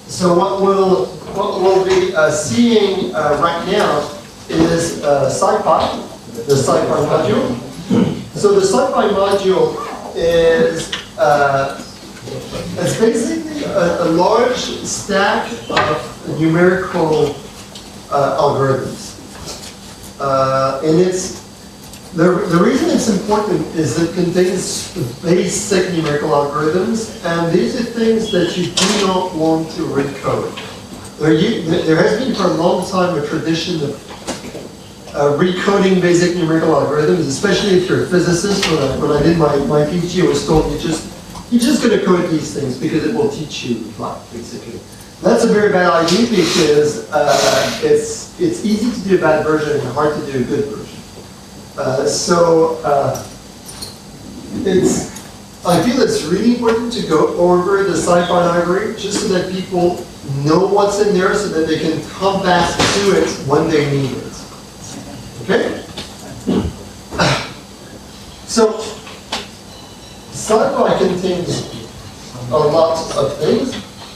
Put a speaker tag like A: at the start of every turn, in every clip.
A: So what we'll be seeing right now is SciPy, the SciPy module. So the SciPy module is it's basically a large stack of numerical algorithms, and the reason it's important is it contains basic numerical algorithms, and these are things that you do not want to recode. There has been for a long time a tradition of recoding basic numerical algorithms, especially if you're a physicist. When I did my PhD, I was told you're just going to code these things because it will teach you life, basically. That's a very bad idea because it's easy to do a bad version and hard to do a good version. I feel it's really important to go over the SciPy library just so that people know what's in there so that they can come back to it when they need it. Okay? So, SciPy contains a lot of things.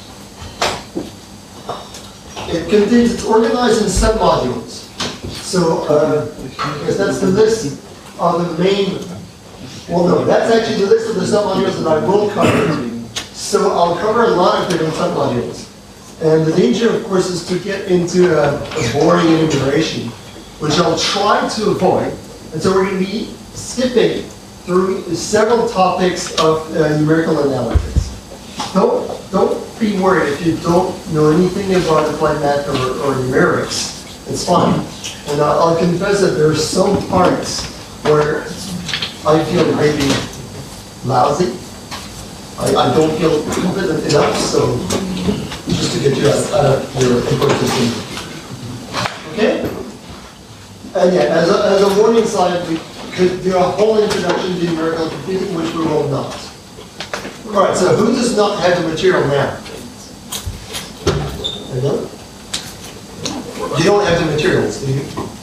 A: It's organized in submodules. So, because that's the list of the main, well no, that's actually the list of the submodules that I will cover. So I'll cover a lot of different submodules. And the danger, of course, is to get into a boring enumeration, which I'll try to avoid. And so we're going to be skipping through several topics of numerical analysis. Don't be worried if you don't know anything about applied math or numerics. It's fine. And I'll confess that there are some parts where I feel really lousy. I don't feel confident enough, so just to get you out of your ecosystem. Okay? And yeah, as a warning sign, we could do a whole introduction to numerical computing, which we will not. All right, so who does not have the material now? Anyone? You don't have the materials, do you?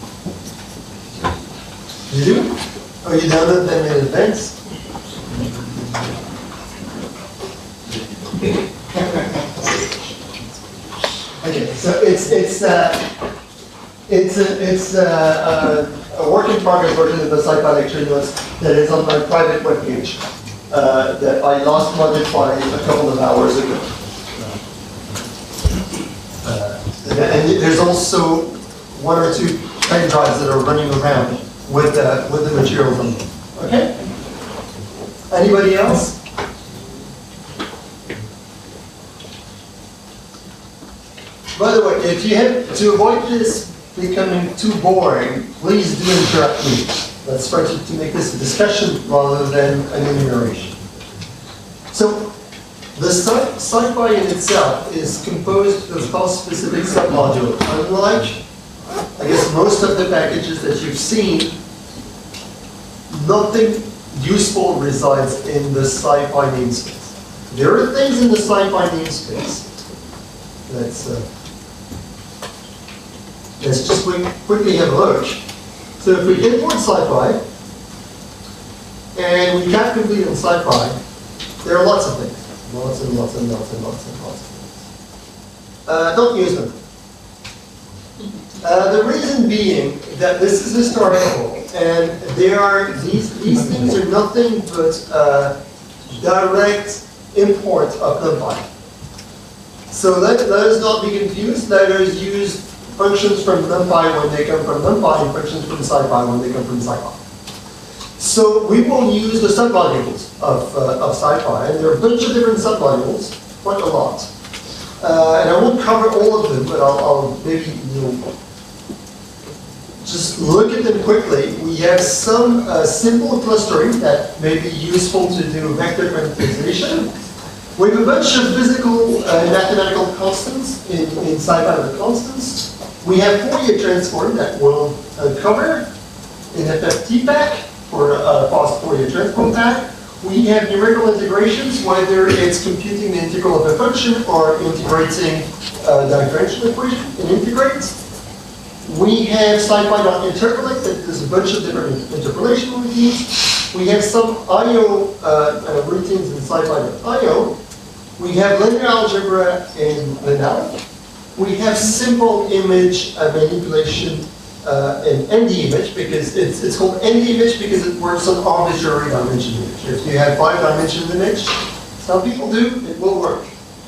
A: You do? Oh, you download them in advance? Okay, so it's a work in progress version of the SciPy lecture notes that is on my private webpage that I last modified a couple of hours ago. And there's also one or two pen drives that are running around with the materials on them. Okay? Anybody else? By the way, if you have to avoid this becoming too boring, please do interrupt me. Let's try to make this a discussion rather than an enumeration. So, the SciPy in itself is composed of class-specific submodules. Unlike, I guess, most of the packages that you've seen, nothing useful resides in the SciPy namespace. There are things in the SciPy namespace. Let's just quickly have a look. So if we import SciPy, and we can't complete on SciPy, there are lots of things. Lots and lots and lots and lots and lots of things. Don't use them. The reason being that this is historical, and these things are nothing but direct import of NumPy. So let us not be confused. Let us use functions from NumPy when they come from NumPy and functions from SciPy when they come from SciPy. So we will use the submodules of SciPy, and there are a bunch of different submodules, quite a lot. And I won't cover all of them, but I'll maybe just look at them quickly. We have some simple clustering that may be useful to do vector quantization. We have a bunch of physical and mathematical constants in SciPy with constants. We have Fourier transform that we'll cover in FFTPack for a fast Fourier transform pack. We have numerical integrations, whether it's computing the integral of a function or integrating the differential equation and integrate. We have SciPy.interpolate that does a bunch of different interpolation routines. We have some I/O routines in SciPy.io. We have linear algebra in Linear. We have simple image manipulation in ND-image, because it's called ND-image because it works on arbitrary dimension image. If you have 5-dimensional image, some people do, it will work.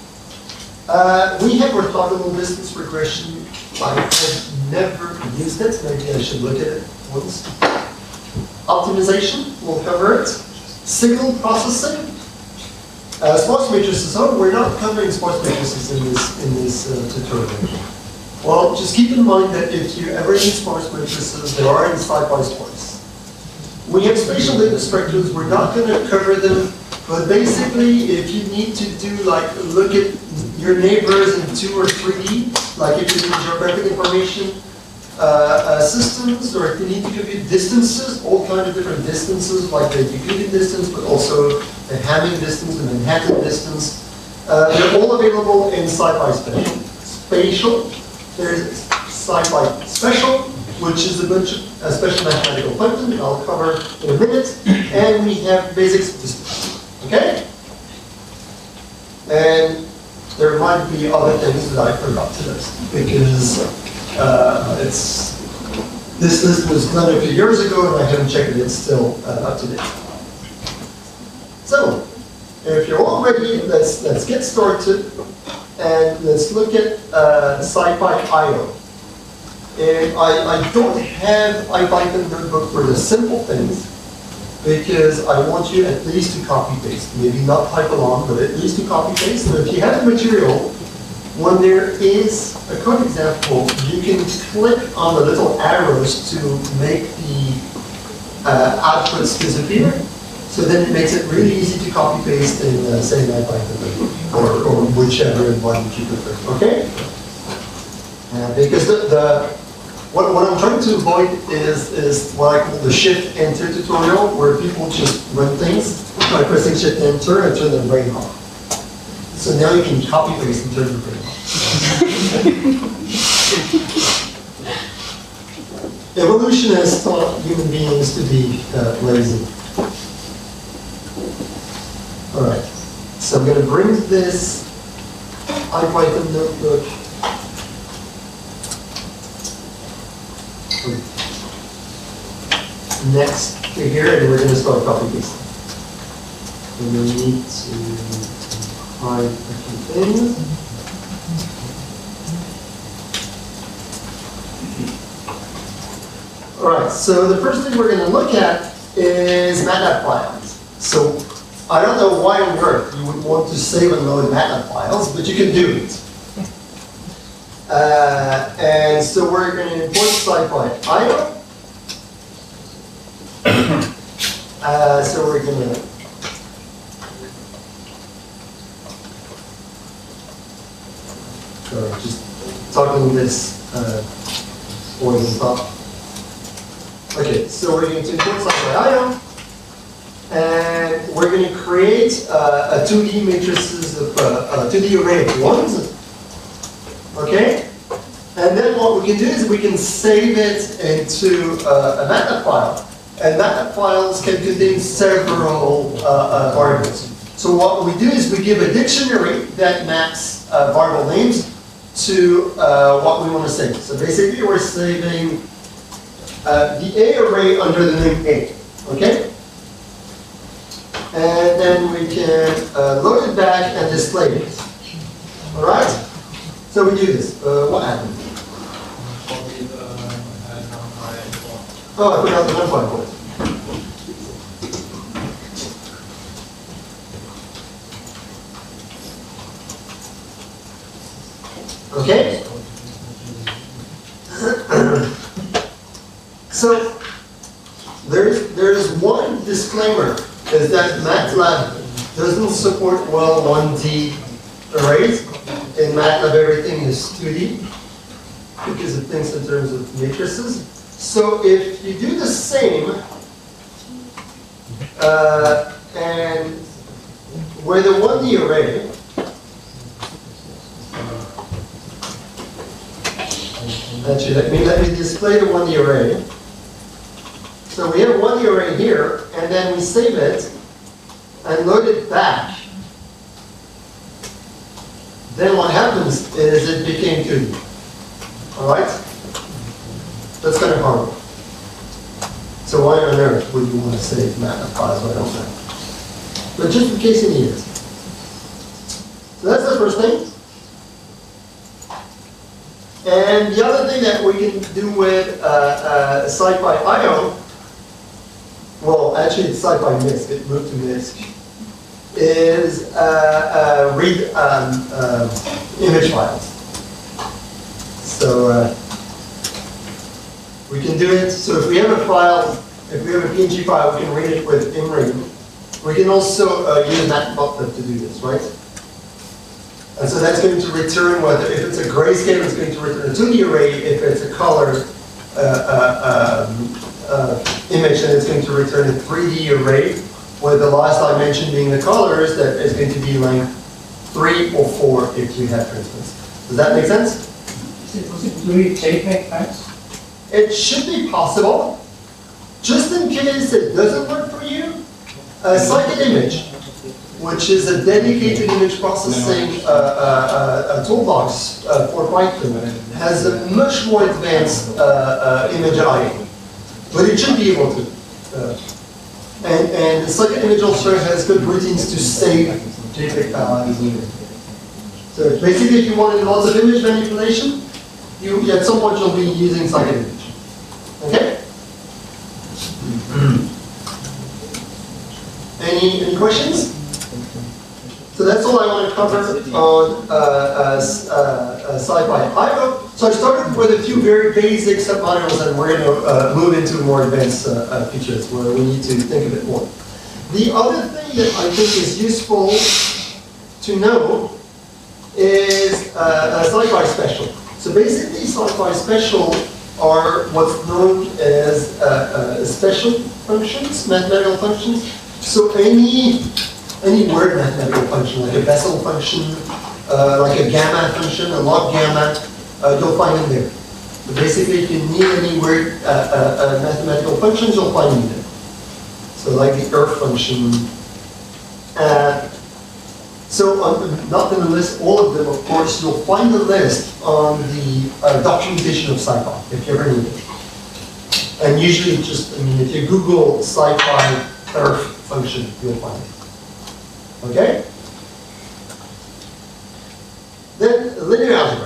A: We have orthogonal distance regression. I have never used it. Maybe I should look at it once. Optimization, we'll cover it. Signal processing. Sparse matrices. Oh, we're not covering sparse matrices in this tutorial. Well, just keep in mind that if you ever need sparse matrices, there are in SciPy-Sparse. We have spatial data structures. We're not going to cover them, but basically, if you need to do look at your neighbors in 2 or 3D, like if you need geographic information systems, or if you need to compute distances, all kinds of different distances, like the Euclidean distance, but also the Hamming distance and Manhattan distance. They're all available in SciPy Spatial. There's SciPy Special, which is a bunch of special mathematical functions I'll cover in a minute, and we have basic statistics. Okay? And there might be other things that I forgot to list, because this list was done a few years ago and I haven't checked it, it's still up to date. So, if you're all ready, let's get started and let's look at SciPy.io. And I don't have IPython notebook for the simple things, because I want you at least to copy paste. Maybe not type along, but at least to copy paste. So if you have the material, when there is a code example, you can click on the little arrows to make the outputs disappear. So then it makes it really easy to copy paste in say IPython or whichever environment you prefer. Okay? Because what I'm trying to avoid is what I call the shift enter tutorial, where people just run things by pressing shift enter and turn their brain off. So now you can copy paste and turn your brain off. Evolution has taught human beings to be lazy. All right, so I'm going to bring this IPython notebook next to here, and we're going to start copy pasting. And we need to hide a few things. All right, so the first thing we're going to look at is MATLAB files. So I don't know why on earth you would want to save and load MATLAB files, but you can do it. And so we're going to import SciPy.io. So we're going to just talking this for the top. Okay, so we're going to import SciPy.io, and we're going to create a 2D matrices of a 2D array of ones. Okay, and then what we can do is we can save it into a MATLAB file, and MATLAB files can contain several variables. So what we do is we give a dictionary that maps variable names to what we want to save. So basically, we're saving the A array under the name A, okay? And then we can load it back and display it. All right? So we do this. What happened? Oh, I forgot the NumPy port. Okay? So there's one disclaimer, is that MATLAB doesn't support well 1D arrays. In MATLAB everything is 2D because it thinks in terms of matrices. So if you do the same and with a 1D array, actually let me display the 1D array. So we have a 1D array here, and then we save it and load it back. then what happens is it became 2D. All right? That's kind of horrible. So why on earth would you want to save magnifies? I don't know. But just in case you need it. So that's the first thing. And the other thing that we can do with SciPy.io, well, actually it's SciPy.misc, it moved to MISC, is read image files. So we can do it. So if we have a file, if we have a PNG file, we can read it with ImRead. We can also use Matplotlib to do this, right? And so that's going to return whether, if it's a grayscale, it's going to return a 2D array. If it's a color image, then it's going to return a 3D array, with the last dimension being the colors, that is going to be length 3 or 4 if you have transparency. Does that make sense?
B: Is it possible to read JPEG files?
A: It should be possible. Just in case it doesn't work for you, Scikit-Image, which is a dedicated image processing toolbox for Python, has a much more advanced image I/O, but it should be able to. And Scikit-Image also has good routines to save JPEG files. So basically, if you wanted lots of image manipulation, at some point you'll be using Scikit-Image. Okay? Any questions? So that's all I want to cover on SciPy.io. So I started with a few very basic submodules, and we're going to move into more advanced features where we need to think a bit more. The other thing that I think is useful to know is SciPy Special. So basically, SciPy Special are what's known as special functions, mathematical functions. So any word mathematical function, like a Bessel function, like a gamma function, a log gamma, you'll find in there. So basically, if you need any word mathematical functions, you'll find them there. So like the earth function. So I'm not going to list all of them, of course. You'll find the list on the documentation of SciPy, if you ever need it. And usually just, if you Google SciPy earth function, you'll find it. Okay? Then linear algebra.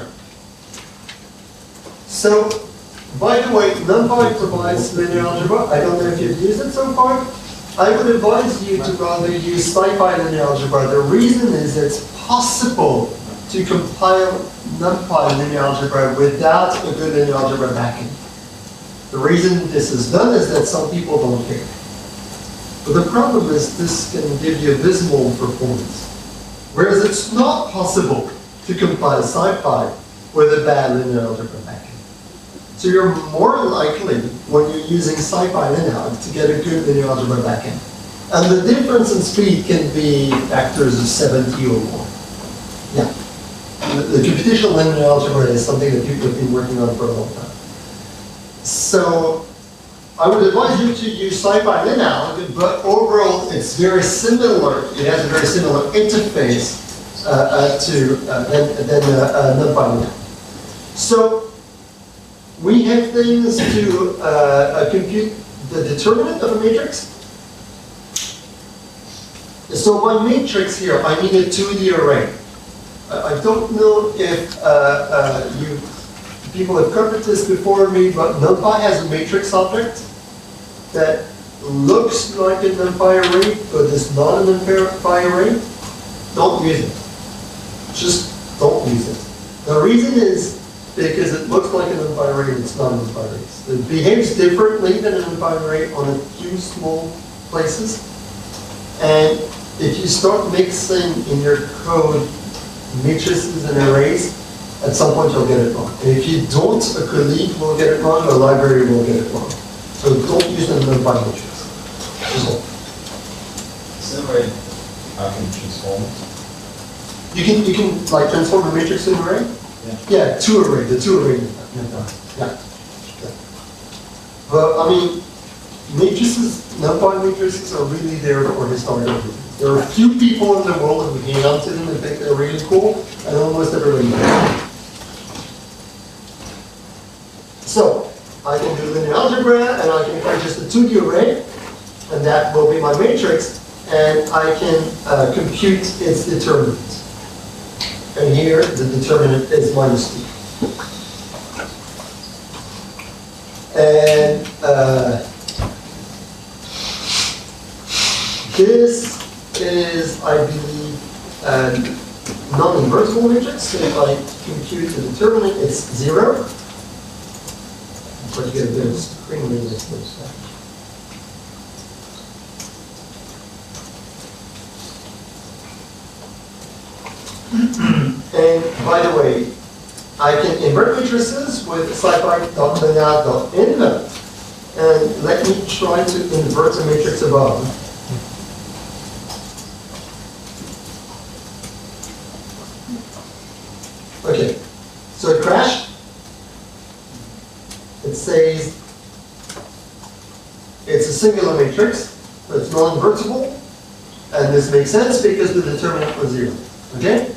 A: So, by the way, NumPy provides linear algebra. I don't know if you've used it so far. I would advise you to rather use SciPy linear algebra. The reason is it's possible to compile NumPy linear algebra without a good linear algebra backend. The reason this is done is that some people don't care. But the problem is this can give you abysmal performance. Whereas it's not possible to compile SciPy with a bad linear algebra backend. So you're more likely, when you're using SciPy linear, to get a good linear algebra backend. And the difference in speed can be factors of 70 or more. Yeah. The computational linear algebra is something that people have been working on for a long time. So I would advise you to use SciPy linear, but overall it's very similar. It has a very similar interface than NumPy linear. So we have things to compute the determinant of a matrix. So by matrix here, I mean a 2D array. I don't know if people have covered this before me, but NumPy has a matrix object that looks like a NumPy array, but is not a NumPy array. Don't use it. Just don't use it. The reason is because it looks like a NumPy array and it's not a NumPy array. It behaves differently than a NumPy array on a few small places. And if you start mixing in your code matrices and arrays, at some point you'll get it wrong. And if you don't, a colleague will get it wrong, or a library will get it wrong. So don't use the NumPy matrix. Is
C: that right? How can you transform it?
A: You can like transform a matrix to an array? Yeah, the two array. Yeah. But I mean, matrices, NumPy matrices are really there for historical reasons. There are a few people in the world who hang on to them and think they're really cool, and almost everybody does. So, I can do linear algebra, and I can create just a 2D array, and that will be my matrix, and I can compute its determinant. And here, the determinant is minus 2. And this is, I believe, a non-invertible matrix. So if I compute the determinant, it's 0. Of course, you get a bit of screen reading this. And by the way, I can invert matrices with scipy.linear.in. And let me try to invert a matrix above. Okay, so it crashed. It says it's a singular matrix, but it's non-invertible. And this makes sense because the determinant was 0. Okay?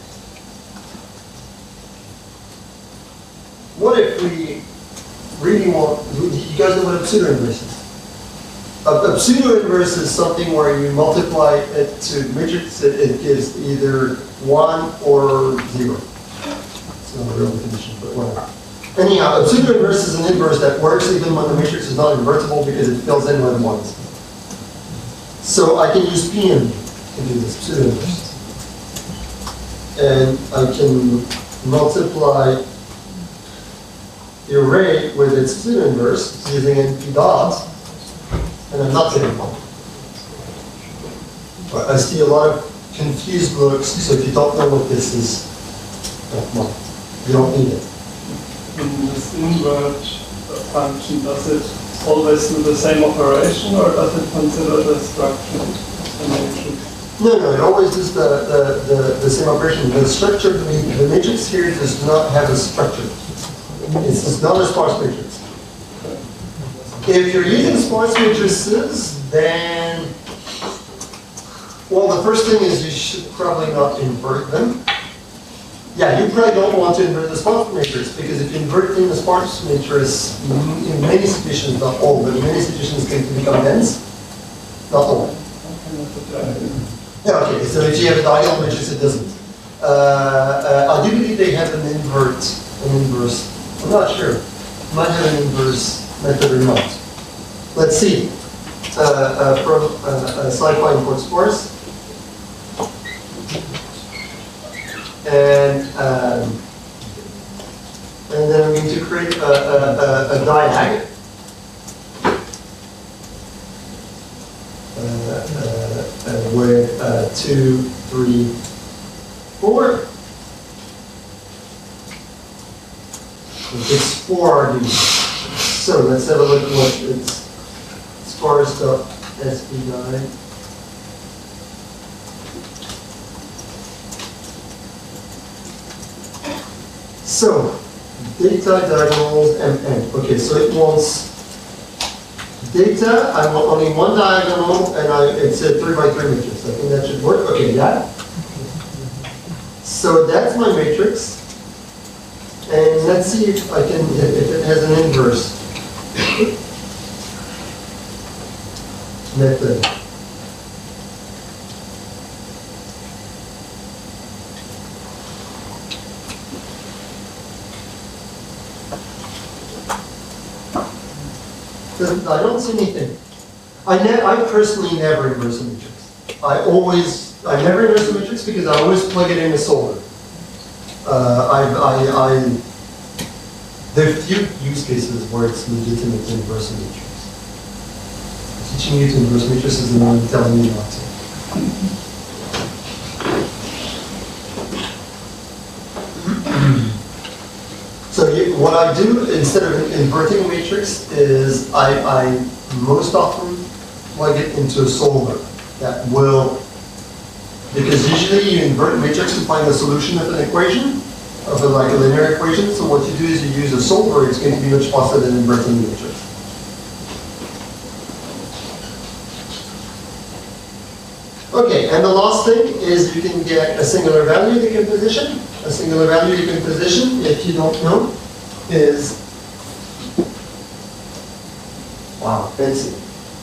A: What if we really want, you guys know what a pseudo-inverse is? A pseudo-inverse is something where you multiply it to matrix, it gives either 1 or 0. It's not a real definition, but whatever. Anyhow, a pseudo-inverse is an inverse that works even when the matrix is not invertible because it fills in with 1s. So I can use Pn to do this pseudo-inverse. And I can multiply the array with its pseudo-inverse using NP dot, and I'm not getting 1. But I see a lot of confused looks, so if you don't know what this is, well, you don't need it.
D: In this invert function, does it always do the same operation, or does it consider the structure of the matrix?
A: No, it always does the same operation. The structure, the matrix here does not have a structure. It's not a sparse matrix. If you're using sparse matrices, then, well, the first thing is you should probably not invert them. Yeah, you probably don't want to invert the sparse matrix, because if you invert in the sparse matrix, in many situations, not all, but in many situations, it can become dense. Not all. Yeah, okay, so if you have a diagonal matrix, it doesn't. I do believe they have an inverse. I'm not sure. Might have an inverse method or not. Let's see. From scipy import sparse. And then I'm going to create a diag. With 2, 3, 4. It's 4 arguments. So let's have a look at what it's sparse.sp9. So data diagonals mn. Okay, so it wants data. I want only one diagonal, and it's a 3x3 matrix. I think that should work. Okay, yeah. So that's my matrix. And let's see if I can, if it has an inverse method. I don't see anything. I personally never inverse a matrix. I never inverse a matrix because I always plug it in a solver. There are few use cases where it's legitimate to inverse a matrix. Teaching you to inverse matrices and I'm telling you not to. So what I do instead of inverting a matrix is I most often plug it into a solver that will, because usually you invert a matrix to find the solution of an equation, of a linear equation. So what you do is you use a solver. It's going to be much faster than inverting the matrix. Okay, and the last thing is you can get a singular value decomposition. A singular value decomposition, if you don't know, is, wow, fancy.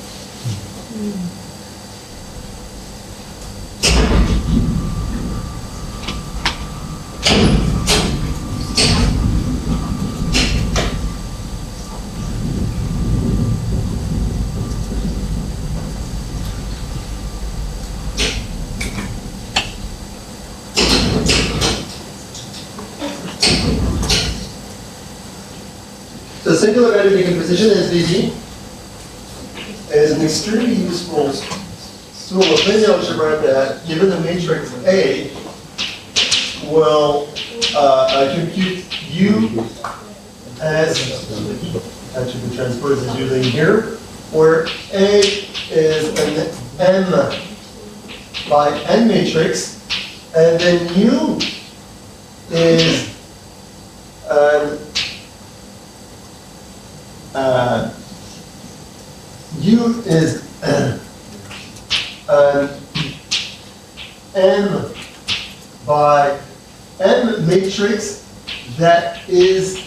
A: So singular value decomposition, SVD, is an extremely useful tool of linear algebra that, given the matrix A, will compute U as, actually the transpose is using here, where A is an M by N matrix, and then U is an U is M by M matrix that is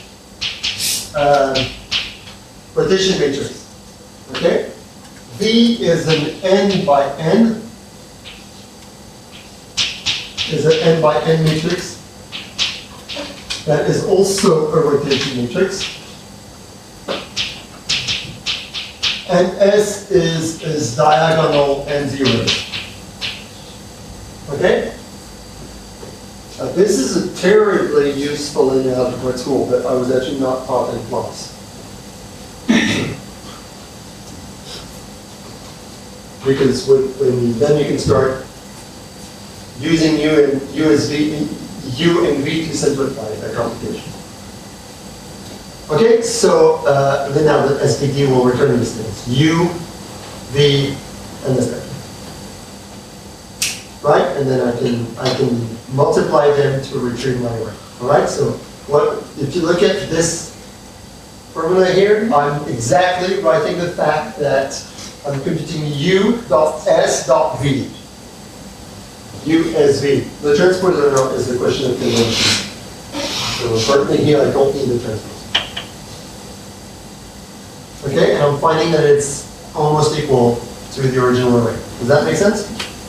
A: partition matrix. Okay? V is an N by N. Is an N by N matrix that is also a rotation matrix. And S is diagonal and zeros. Okay? This is a terribly useful linear algebra tool that I was actually not taught in class. Because then you can start using U and V to simplify the computation. Okay, so then now the SVD will return these things. U, V, and this thing. Right? And then I can multiply them to retrieve my array. Alright, so if you look at this formula here, I'm exactly writing the fact that I'm computing U dot S dot V. U S V. The transpose or not is the question of convention. So certainly here I don't need the transpose. Okay, and I'm finding that it's almost equal to the original array. Does that make sense?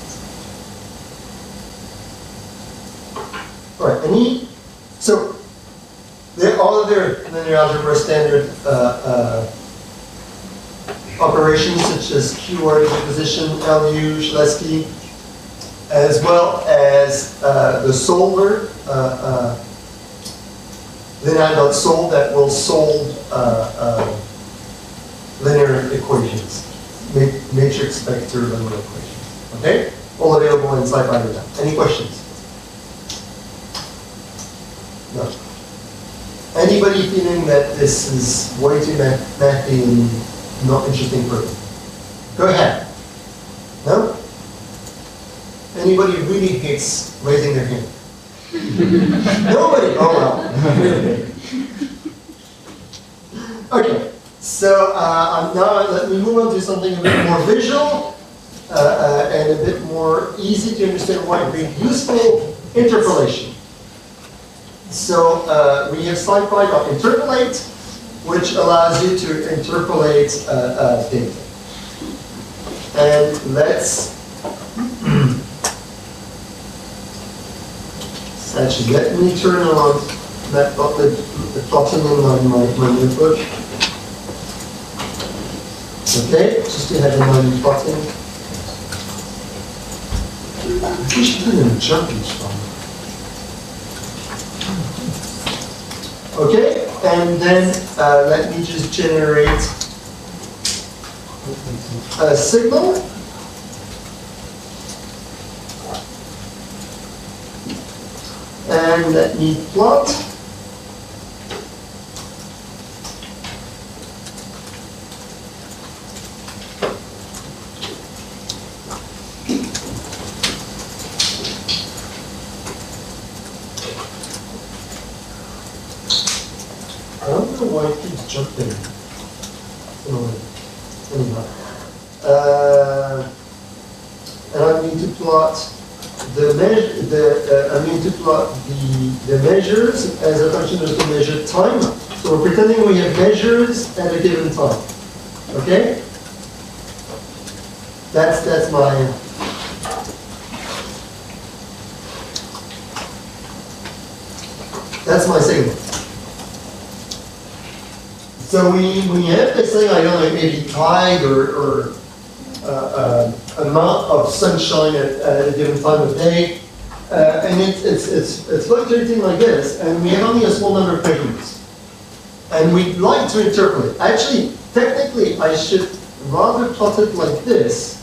A: All right, so there are other linear algebra standard operations such as keyword decomposition, LU, Cholesky, as well as the solver, linear.sol that will solve linear equations, matrix vector linear equations. Okay? All available in SciPy. Any questions? No. Anybody feeling that this is way too mathy and not interesting for you? Go ahead. No? Anybody really hates raising their hand? Nobody? Oh well. Okay. So now let me move on to something a bit more visual and a bit more easy to understand why it being useful, interpolation. So we have SciPy.interpolate, which allows you to interpolate data. And let's actually let me turn on that button on my notebook. Okay, just to have in mind button. Just put in a jumping spot. Okay, and then let me just generate a signal. And let me plot. I don't know why it keeps jumping. Anyhow. And I need to plot the measures as a function of the measured time. So we're pretending we have measures at a given time. Okay? That's my signal. So we have this thing, I don't know, maybe tide or amount of sunshine at a given time of day, and it's fluctuating like this, and we have only a small number of measurements. And we'd like to interpolate. Actually, technically, I should rather plot it like this,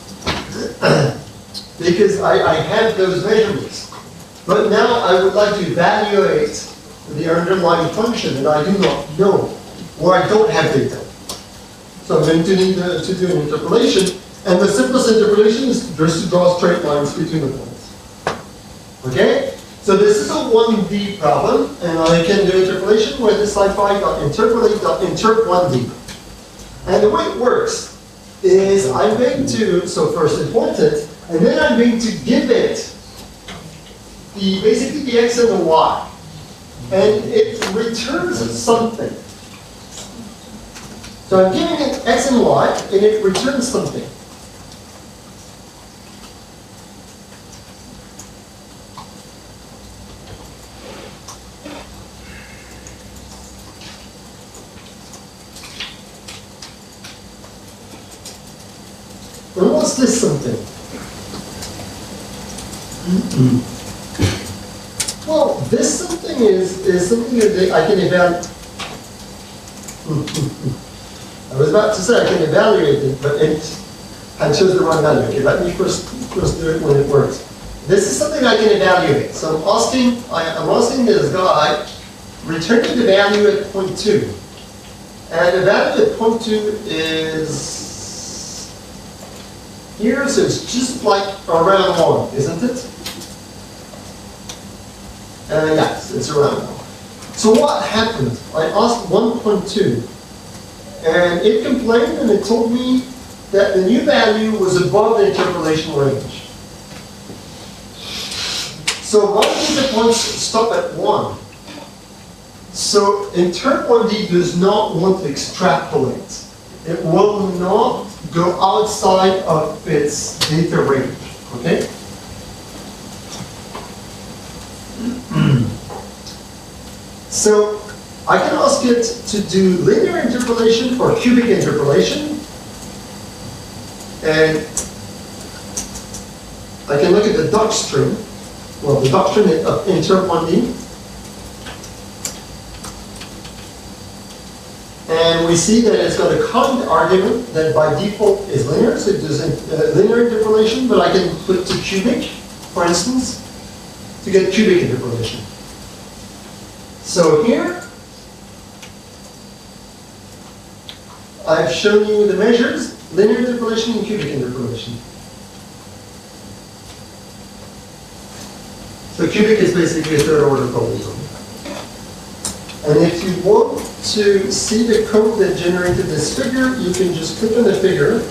A: because I have those measurements. But now I would like to evaluate the underlying function that I do not know, or I don't have data. So I'm going to need to do an interpolation, and the simplest interpolation is just to draw straight lines between the points. Okay? So this is a 1D problem, and I can do interpolation where this scipy.interpolate.interp1D. And the way it works is I'm going to, so first import it, and then I'm going to give it basically the x and the y. And it returns something. So I'm giving it x and y, and it returns something. And what's this something? Well, this something is something that I can evaluate. I was about to say I can evaluate it, but I chose the wrong value. Okay, let me first do it when it works. This is something I can evaluate. So I'm asking this guy, return me the value at point 2. And the value at point 2 is here, so it's just like around 1, isn't it? Yes, it's around 1. So what happened? I asked 1.2, and it complained, and it told me that the new value was above the interpolation range. So one of the points stop at 1. So interp1D does not want to extrapolate. It will not go outside of its data range, okay? So I can ask it to do linear interpolation or cubic interpolation. And I can look at the docstring. Well, the doctrine of interp1D. And we see that it's got a kind argument that by default is linear, so it does linear interpolation, but I can put to cubic, for instance, to get cubic interpolation. So here, I've shown you the measures, linear interpolation and cubic interpolation. So cubic is basically a third order polynomial. And if you want to see the code that generated this figure, you can just click on the figure.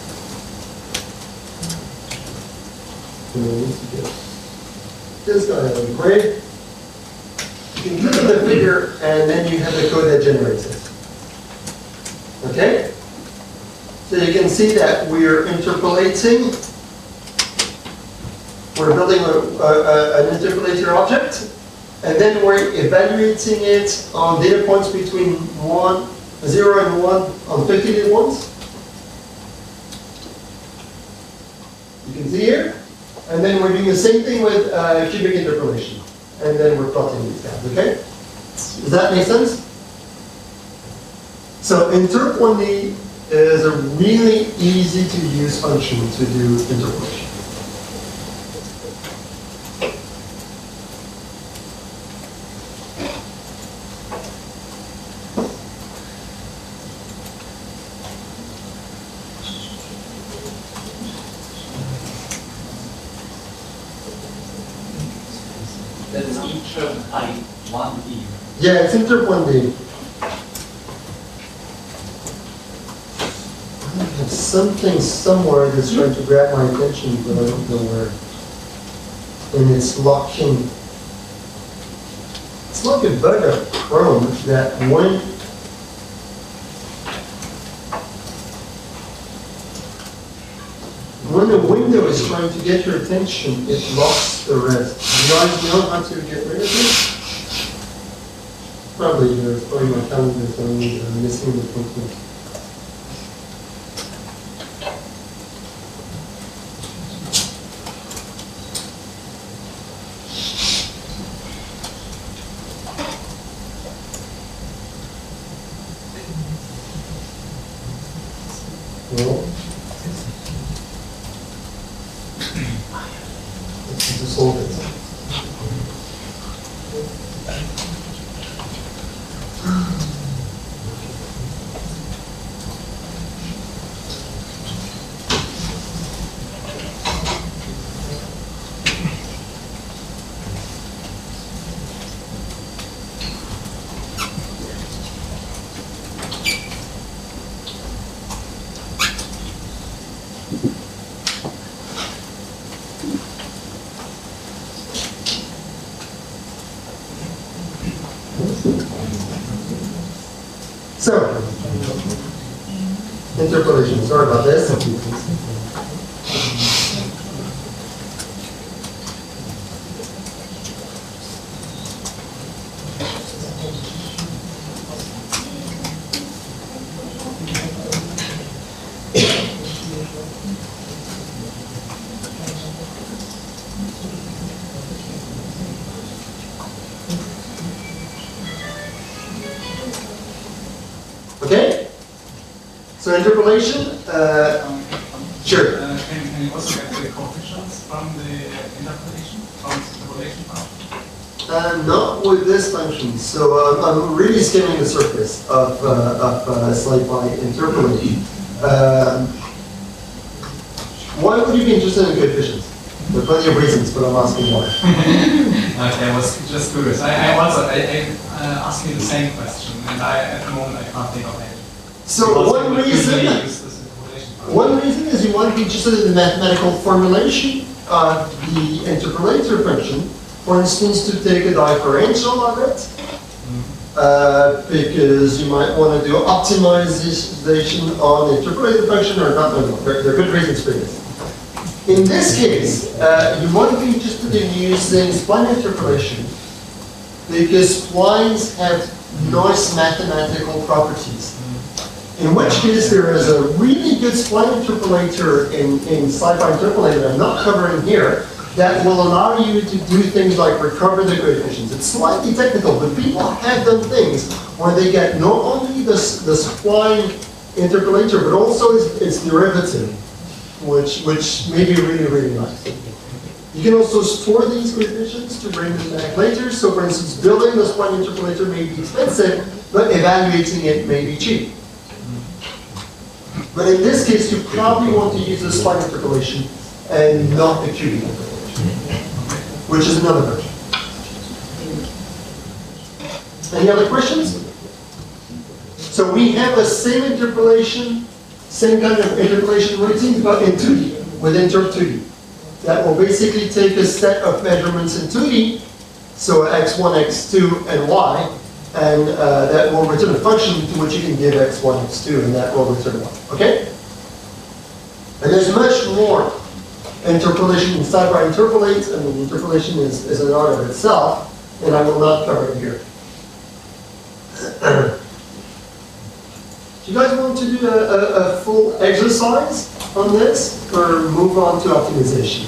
A: This guy is great. You can click on the figure, and then you have the code that generates it. Okay? So you can see that we're interpolating. We're building an interpolator object. And then we're evaluating it on data points between 0 and 1 on 50 data points. You can see here. And then we're doing the same thing with cubic interpolation. And then we're plotting these guys, okay? Does that make sense? So interp1D is a really easy to use function to do interpolation.
B: That is interp1D.
A: Yeah, it's interp1D. have something somewhere that's trying to grab my attention, but I don't know where. And it's locking. It's like a bug of Chrome that when the window is trying to get your attention, it locks the rest. You guys know how to get rid of it? Probably you're probably my calendar telling me that I'm missing the point. No. Let's just solve it. So, interpolation, sorry about this. Okay? So interpolation, sure.
E: Can you also get the coefficients from the interpolation, from the interpolation part?
A: Not with this function. So I'm really skimming the surface of SciPy interpolating. Why would you be interested in coefficients? There are plenty of reasons, but I'm asking why.
E: Okay, I was just curious. I also asked you the same question, and at the moment I can't think of it.
A: So
E: Because
A: one
E: we
A: reason.
E: usually use this interpolation part.
A: One reason is you want to be interested in the mathematical formulation of the interpolator function. For instance, to take a differential of it, because you might want to do optimization on the interpolator function or not. No, there are good reasons for this. In this case, you might be interested in using spline interpolation because splines have nice mathematical properties. In which case, there is a really good spline interpolator in SciPy interpolator I'm not covering here that will allow you to do things like recover the coefficients. It's slightly technical, but people have done things where they get not only the spline interpolator, but also its derivative, which may be really, really nice. You can also store these coefficients to bring them back later. So for instance, building the spline interpolator may be expensive, but evaluating it may be cheap. But in this case, you probably want to use the spline interpolation and not the cubic interpolation, which is another version. Any other questions? So we have the same interpolation, same kind of interpolation routine, but in 2D, with interp 2D. That will basically take a set of measurements in 2D, so x1, x2, and y, and that will return a function to which you can give x1, x2, and that will return 1, okay? And there's much more interpolation in SciPy interpolate, and interpolation is an art of itself, and I will not cover it here. Do you guys want to do a full exercise on this, or move on to optimization?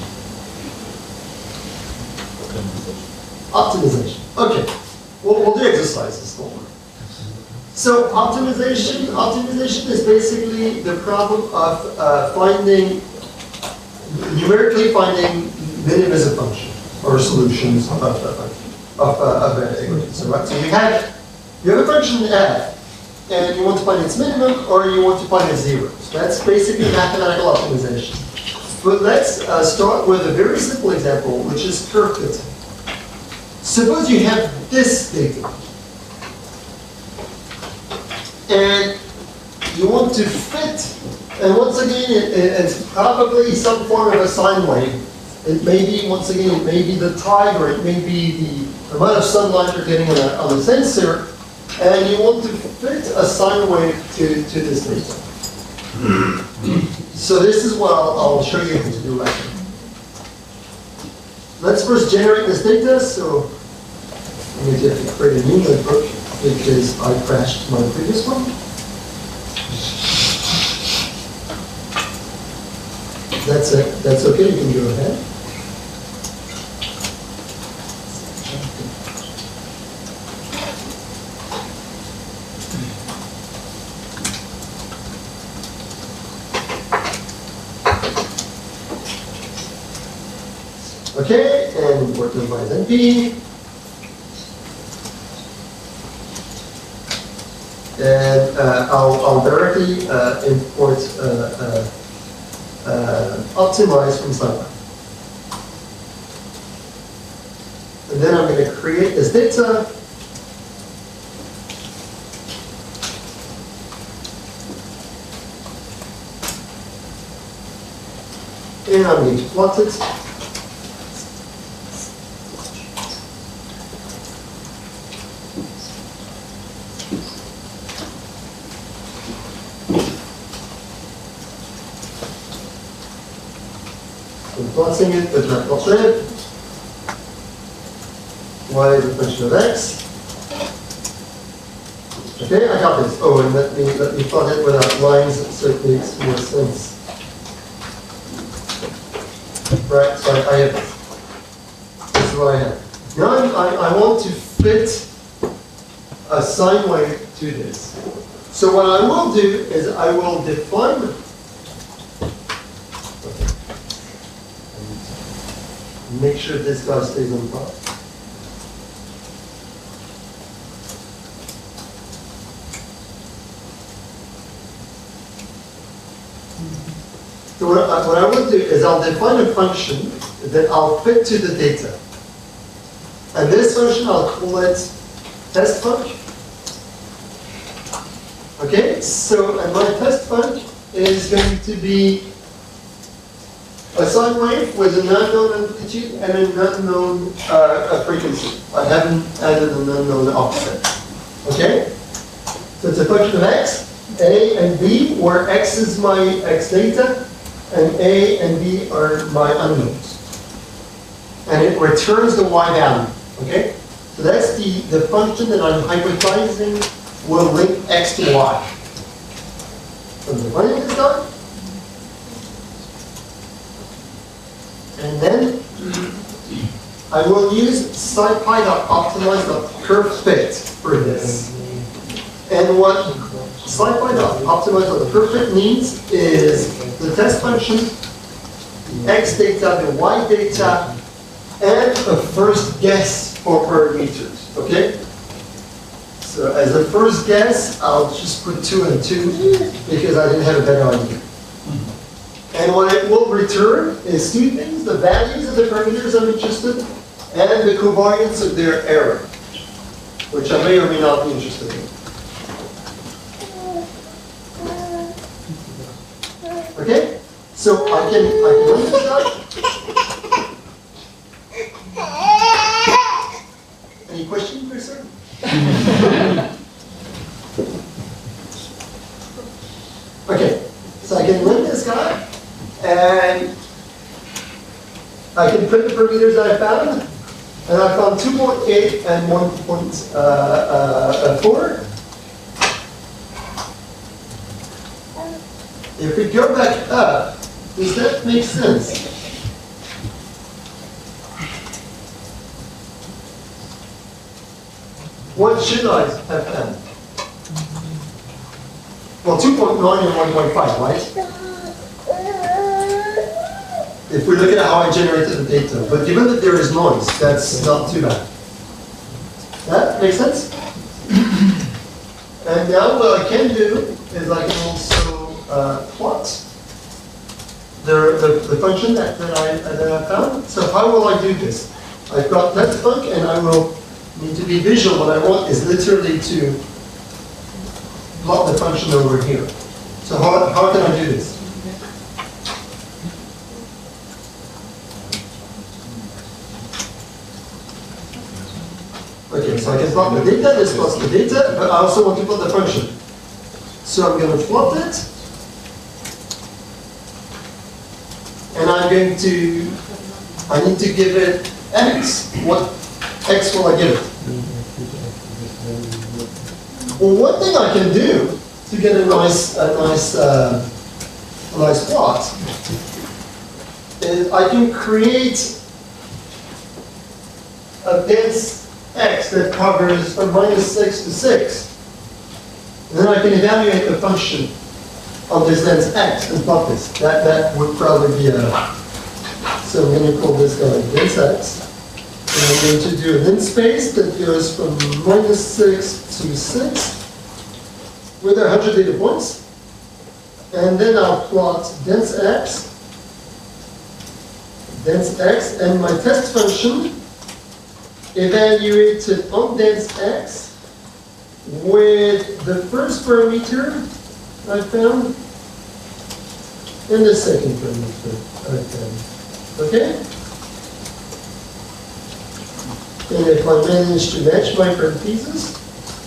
A: Optimization, okay. We'll do exercises, don't worry. So optimization is basically the problem of numerically finding minimum function, or solutions of an equation. So you have a function f, and you want to find its minimum, or you want to find its zeros. That's basically mathematical optimization. But let's start with a very simple example, which is curve fitting. Suppose you have this data, and you want to fit And once again, it's probably some form of a sine wave. It may be, once again, it may be the tide, or it may be the amount of sunlight you're getting on the sensor, and you want to fit a sine wave to this data. So this is what I'll show you how to do later. Let's first generate this data. So I'm going to have to create a new notebook because I crashed my previous one. That's it. That's okay. You can go ahead. Okay, and work on my NP. And I'll directly import optimize from SciPy. And then I'm going to create this data. And I'm going to plot it. I'm plotting it with my plotted. Y is a function of x. Okay, I got this. Oh, and let me plot it without lines so it makes more sense. Right, so I have this. This is what I have. Now I want to fit a sine wave to this. So what I will do is I will define make sure this guy stays on top. So what I will do is I'll define a function that I'll fit to the data. And this function, I'll call it test func. Okay, so and my test func is going to be a sine wave with an unknown amplitude and an unknown frequency. I haven't added an unknown offset. Okay? So it's a function of x, a and b, where x is my x data, and a and b are my unknowns. And it returns the y value. Okay? So that's the function that I'm hypothesizing will link x to y. So I'm defining this guy. And then I will use scipy.optimize.curveFit for this. And what scipy.optimize.curveFit means is the test function, the x data, the y data, and a first guess for parameters. Okay? So as a first guess, I'll just put 2 and 2 because I didn't have a better idea. And what it will return is two things: the values of the parameters I'm interested in, and the covariance of their error, which I may or may not be interested in. Okay? So I can run this guy. Any questions, please, sir? Okay, so I can run this guy. And I can print the parameters that I found, and I found 2.8 and 1.4. If we go back up, does that make sense? What should I have found? Well, 2.9 and 1.5, right? If we look at how I generated the data. But given that there is noise, that's not too bad. That makes sense? And now what I can do is I can also plot the function that I found. So how will I do this? I've got test func, and I will need to be visual. What I want is literally to plot the function over here. So how can I do this? Okay, so I can plot the data, this plots the data, but I also want to plot the function. So I'm going to plot it. And I'm going to, I need to give it x. What x will I give it? Well, one thing I can do to get a nice plot is I can create a dense x that covers from -6 to 6. And then I can evaluate the function of this dense x and plot this. That would probably be so I'm going to call this guy dense x. And I'm going to do an in space that goes from -6 to 6 with 100 data points. And then I'll plot dense x, and my test function evaluated on dense x with the first parameter I found and the second parameter I found. Okay? And if I manage to match my parentheses,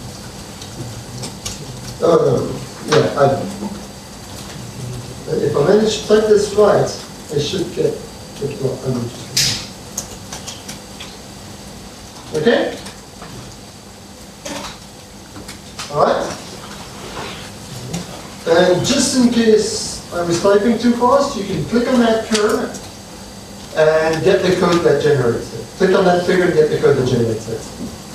A: oh no, yeah, if I manage to type this right, I should get the plot. Okay? All right? And just in case I was typing too fast, you can click on that curve and get the code that generates it. Click on that figure and get the code that generates it.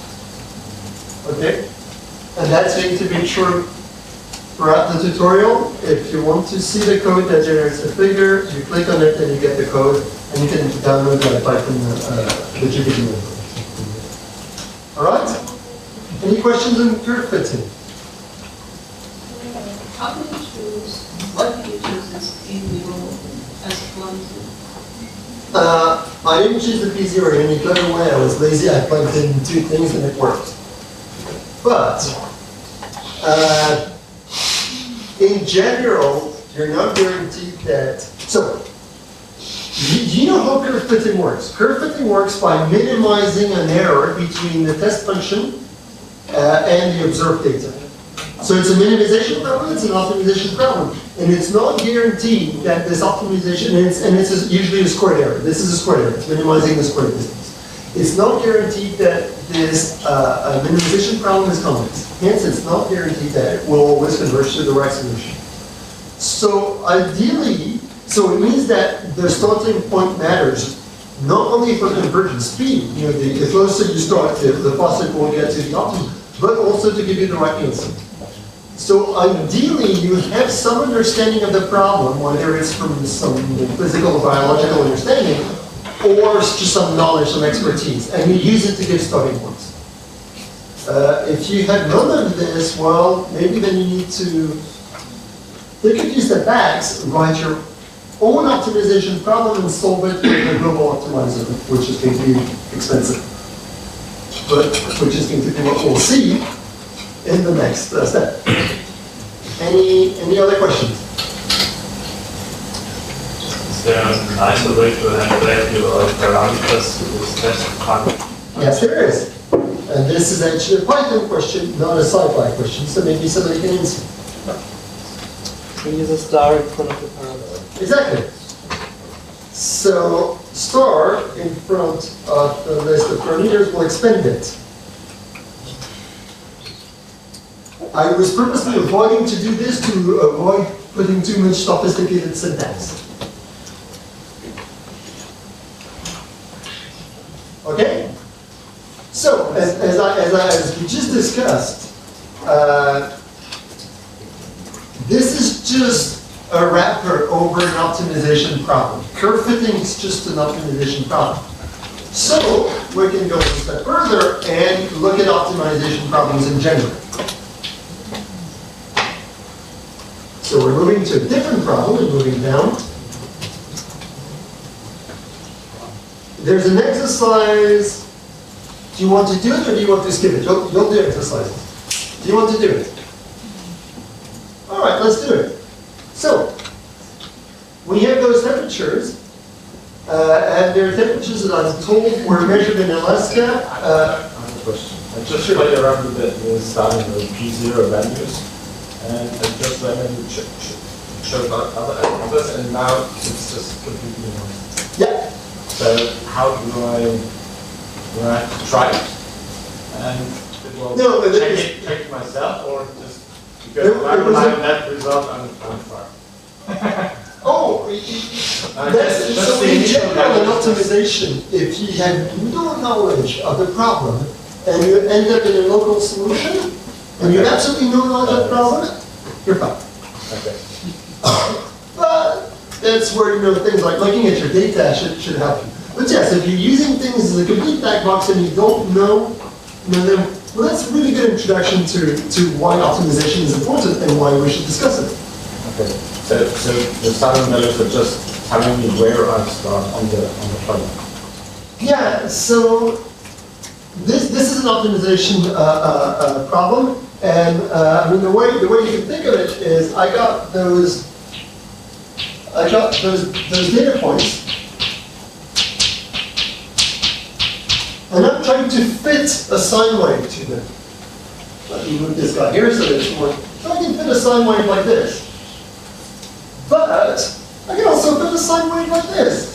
A: Okay? And that's going to be true throughout the tutorial. If you want to see the code that generates the figure, you click on it and you get the code, and you can download that by from the GPT window. All right? Any questions on curve fitting?
F: How do you choose, what do you choose as P0 as one?
A: I didn't choose the P0 in any clever way. I was lazy. I plugged in two things and it worked. But in general, you're not guaranteed that. So, do you know how curve fitting works? Curve fitting works by minimizing an error between the test function and the observed data. So it's a minimization problem, it's an optimization problem. And it's not guaranteed that this optimization, and it's usually a squared error. This is a squared error, it's minimizing the squared distance. It's not guaranteed that this minimization problem is complex. Hence, it's not guaranteed that it will always converge to the right solution. So ideally, so it means that the starting point matters, not only for convergence speed, you know, the closer you start, the faster it will get to the optimum, but also to give you the right answer. So ideally, you have some understanding of the problem, whether it's from some physical or biological understanding, or just some knowledge, some expertise, and you use it to give starting points. If you have none of this, well, maybe then you need to take a few steps back, write your own optimization problem and solve it with a global optimizer, which is going to be expensive, but which is going to be what we'll see in the next step. Any other questions?
C: Is there a nicer way to handle your parameters to this test function?
A: Yes, there is. And this is actually a Python question, not a SciPy question, so maybe somebody can answer.
G: We use a star in front of the parameter.
A: Exactly. So star in front of the list of parameters will expand it. I was purposely avoiding to do this to avoid putting too much sophisticated syntax. Okay? So, as we just discussed, this is just a wrapper over an optimization problem. Curve fitting is just an optimization problem. So, we can go a step further and look at optimization problems in general. So we're moving to a different problem, we're moving down. There's an exercise. Do you want to do it or do you want to skip it? You'll do exercises. Do you want to do it? All right, let's do it. So, we have those temperatures, and there are temperatures that I'm told were measured in Alaska.
H: I have a question. I just played around with the starting with P0 values, and I just went and checked out other numbers, and now it's just completely wrong.
A: Yeah.
H: So how do I try it? And it will
A: No, but it
H: check it myself, or just
A: There
H: because when
A: was
H: I
A: a-
H: have that result, I'm fine.
A: Oh, that's,
H: That's
A: so
H: the
A: in
H: initial
A: general, in
H: values.
A: optimization, if you have no knowledge of the problem and you end up in a local solution, and you have absolutely no knowledge of the problem, you're fine.
H: Okay.
A: But that's where, things like looking at your data should help you. But yes, if you're using things as a complete black box and you don't know, then, well, that's a really good introduction to why optimization is important and why we should discuss it.
H: Okay. So the starting values are just telling me where I start on the problem.
A: Yeah, so this is an optimization problem, and I mean the way you can think of it is I got those data points, and I'm trying to fit a sine wave to them. Let me move this guy here so that it's more. So I can fit a sine wave like this, but I can also fit a sine wave like this.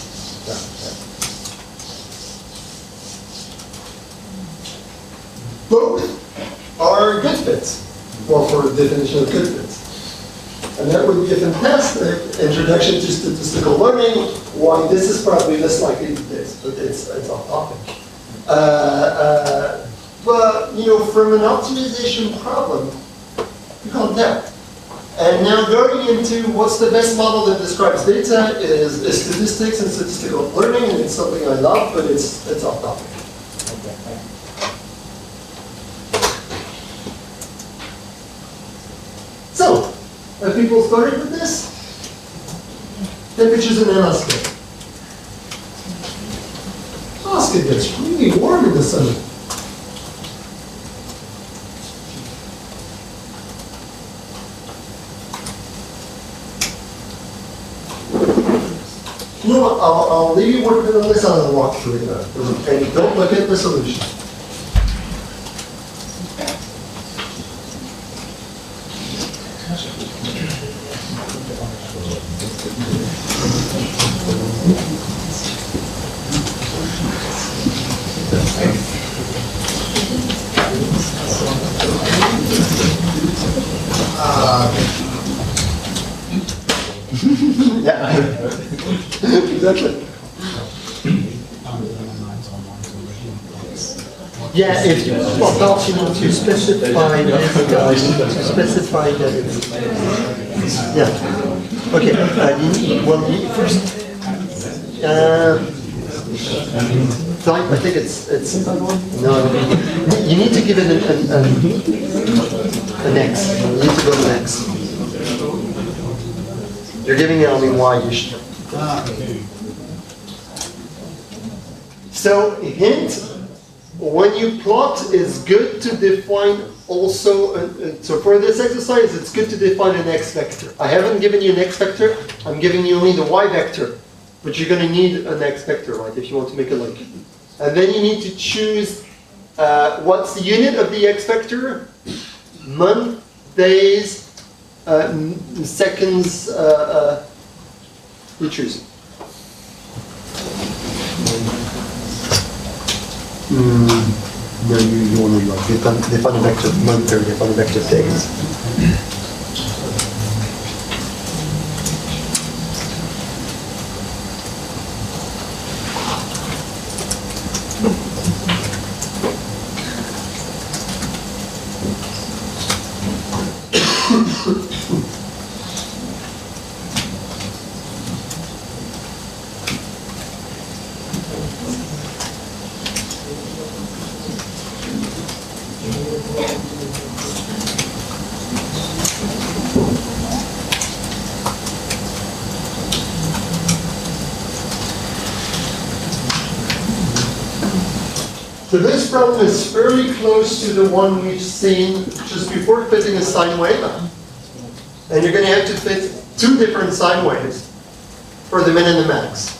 A: Both are good fits, well, for the definition of good fits. And that would be a fantastic introduction to statistical learning, why this is probably less likely to this, but it's off topic. But, from an optimization problem, you can't tell. And now going into what's the best model that describes data is statistics and statistical learning, and it's something I love, but it's off topic. So, have people started with this? Temperatures in Alaska. Alaska gets really warm in the summer. You know what, I'll leave you working on this, I'll walk through it. And don't look at the solution. Yeah. Exactly. Yeah, if you, well, perhaps you want to specify that it's, yeah. Okay, you need first, so I think it's, no, you need to give it an X. You need to go to an X. You're giving it only Y, you should. So, hint, when you plot, it's good to define also, so for this exercise, it's good to define an X vector. I haven't given you an X vector, I'm giving you only the Y vector. But you're going to need an X vector, right, if you want to make it like. And then you need to choose what's the unit of the X vector, month, days, seconds, you choose. No, you want to like define a vector of month or define a vector of days. So this problem is fairly close to the one we've seen just before, fitting a sine wave. And you're going to have to fit two different sine waves for the min and the max.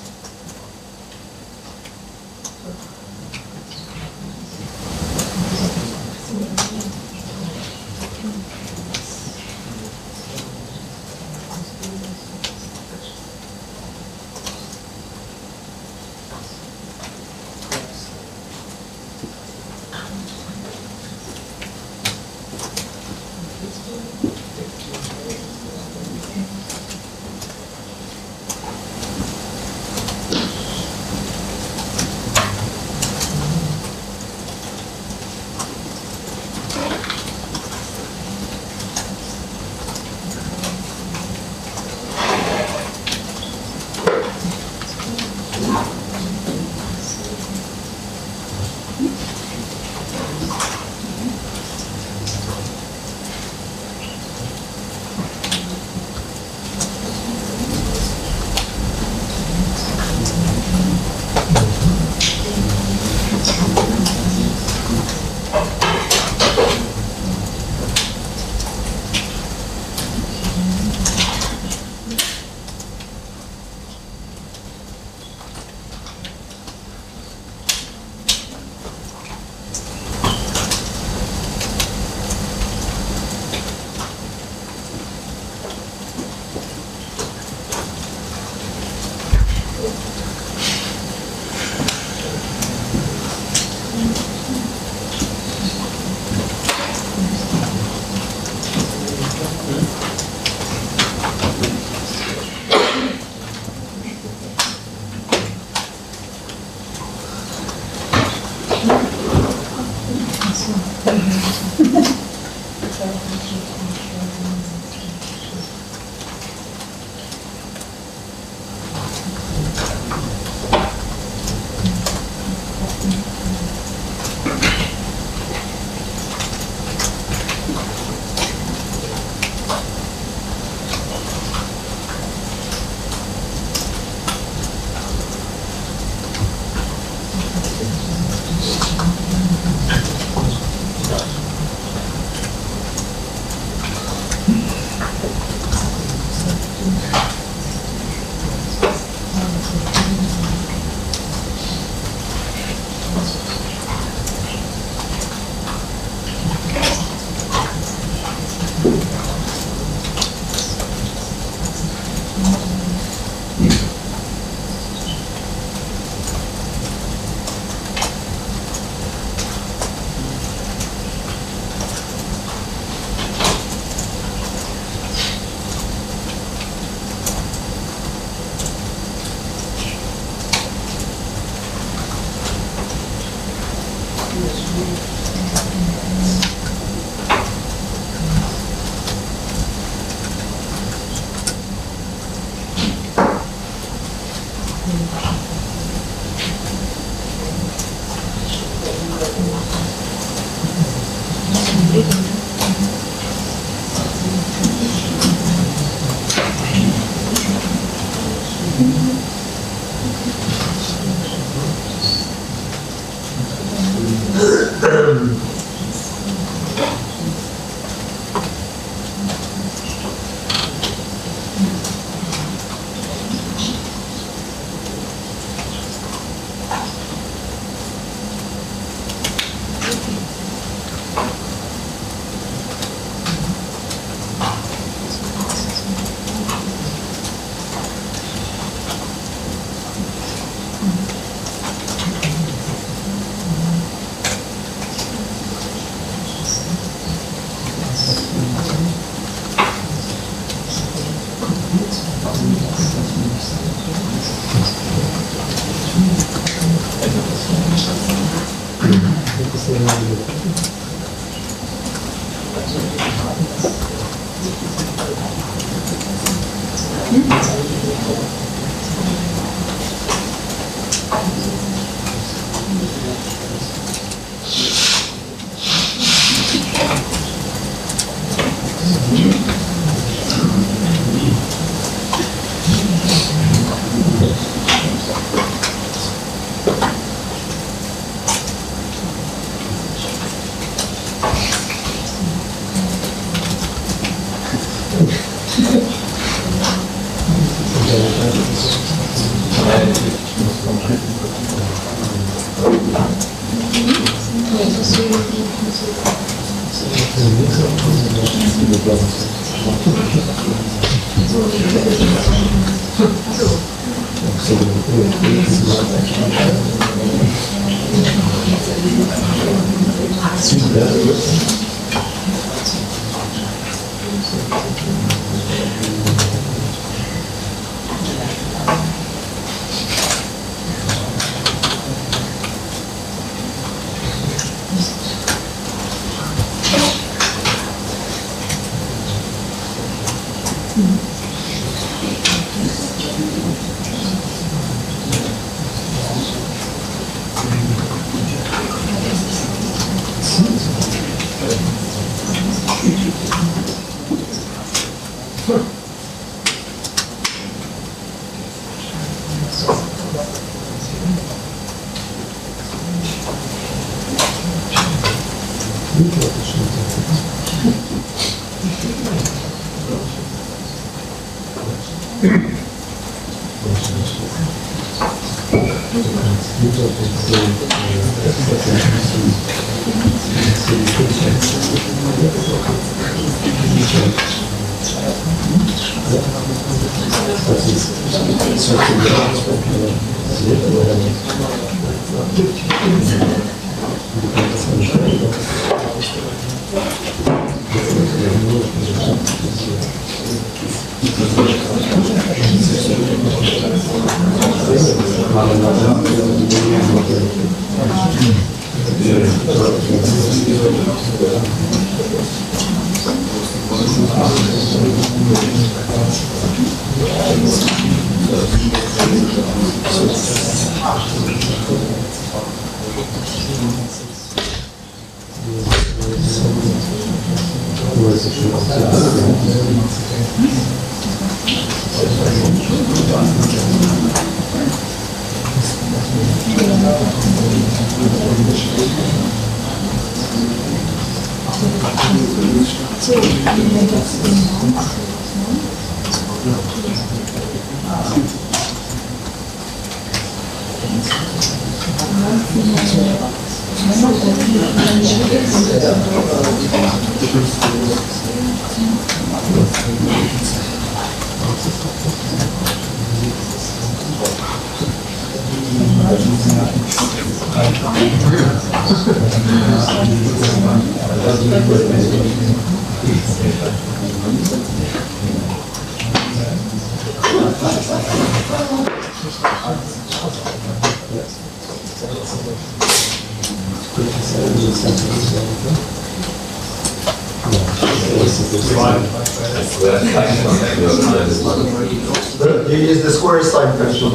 A: You use the square sign function.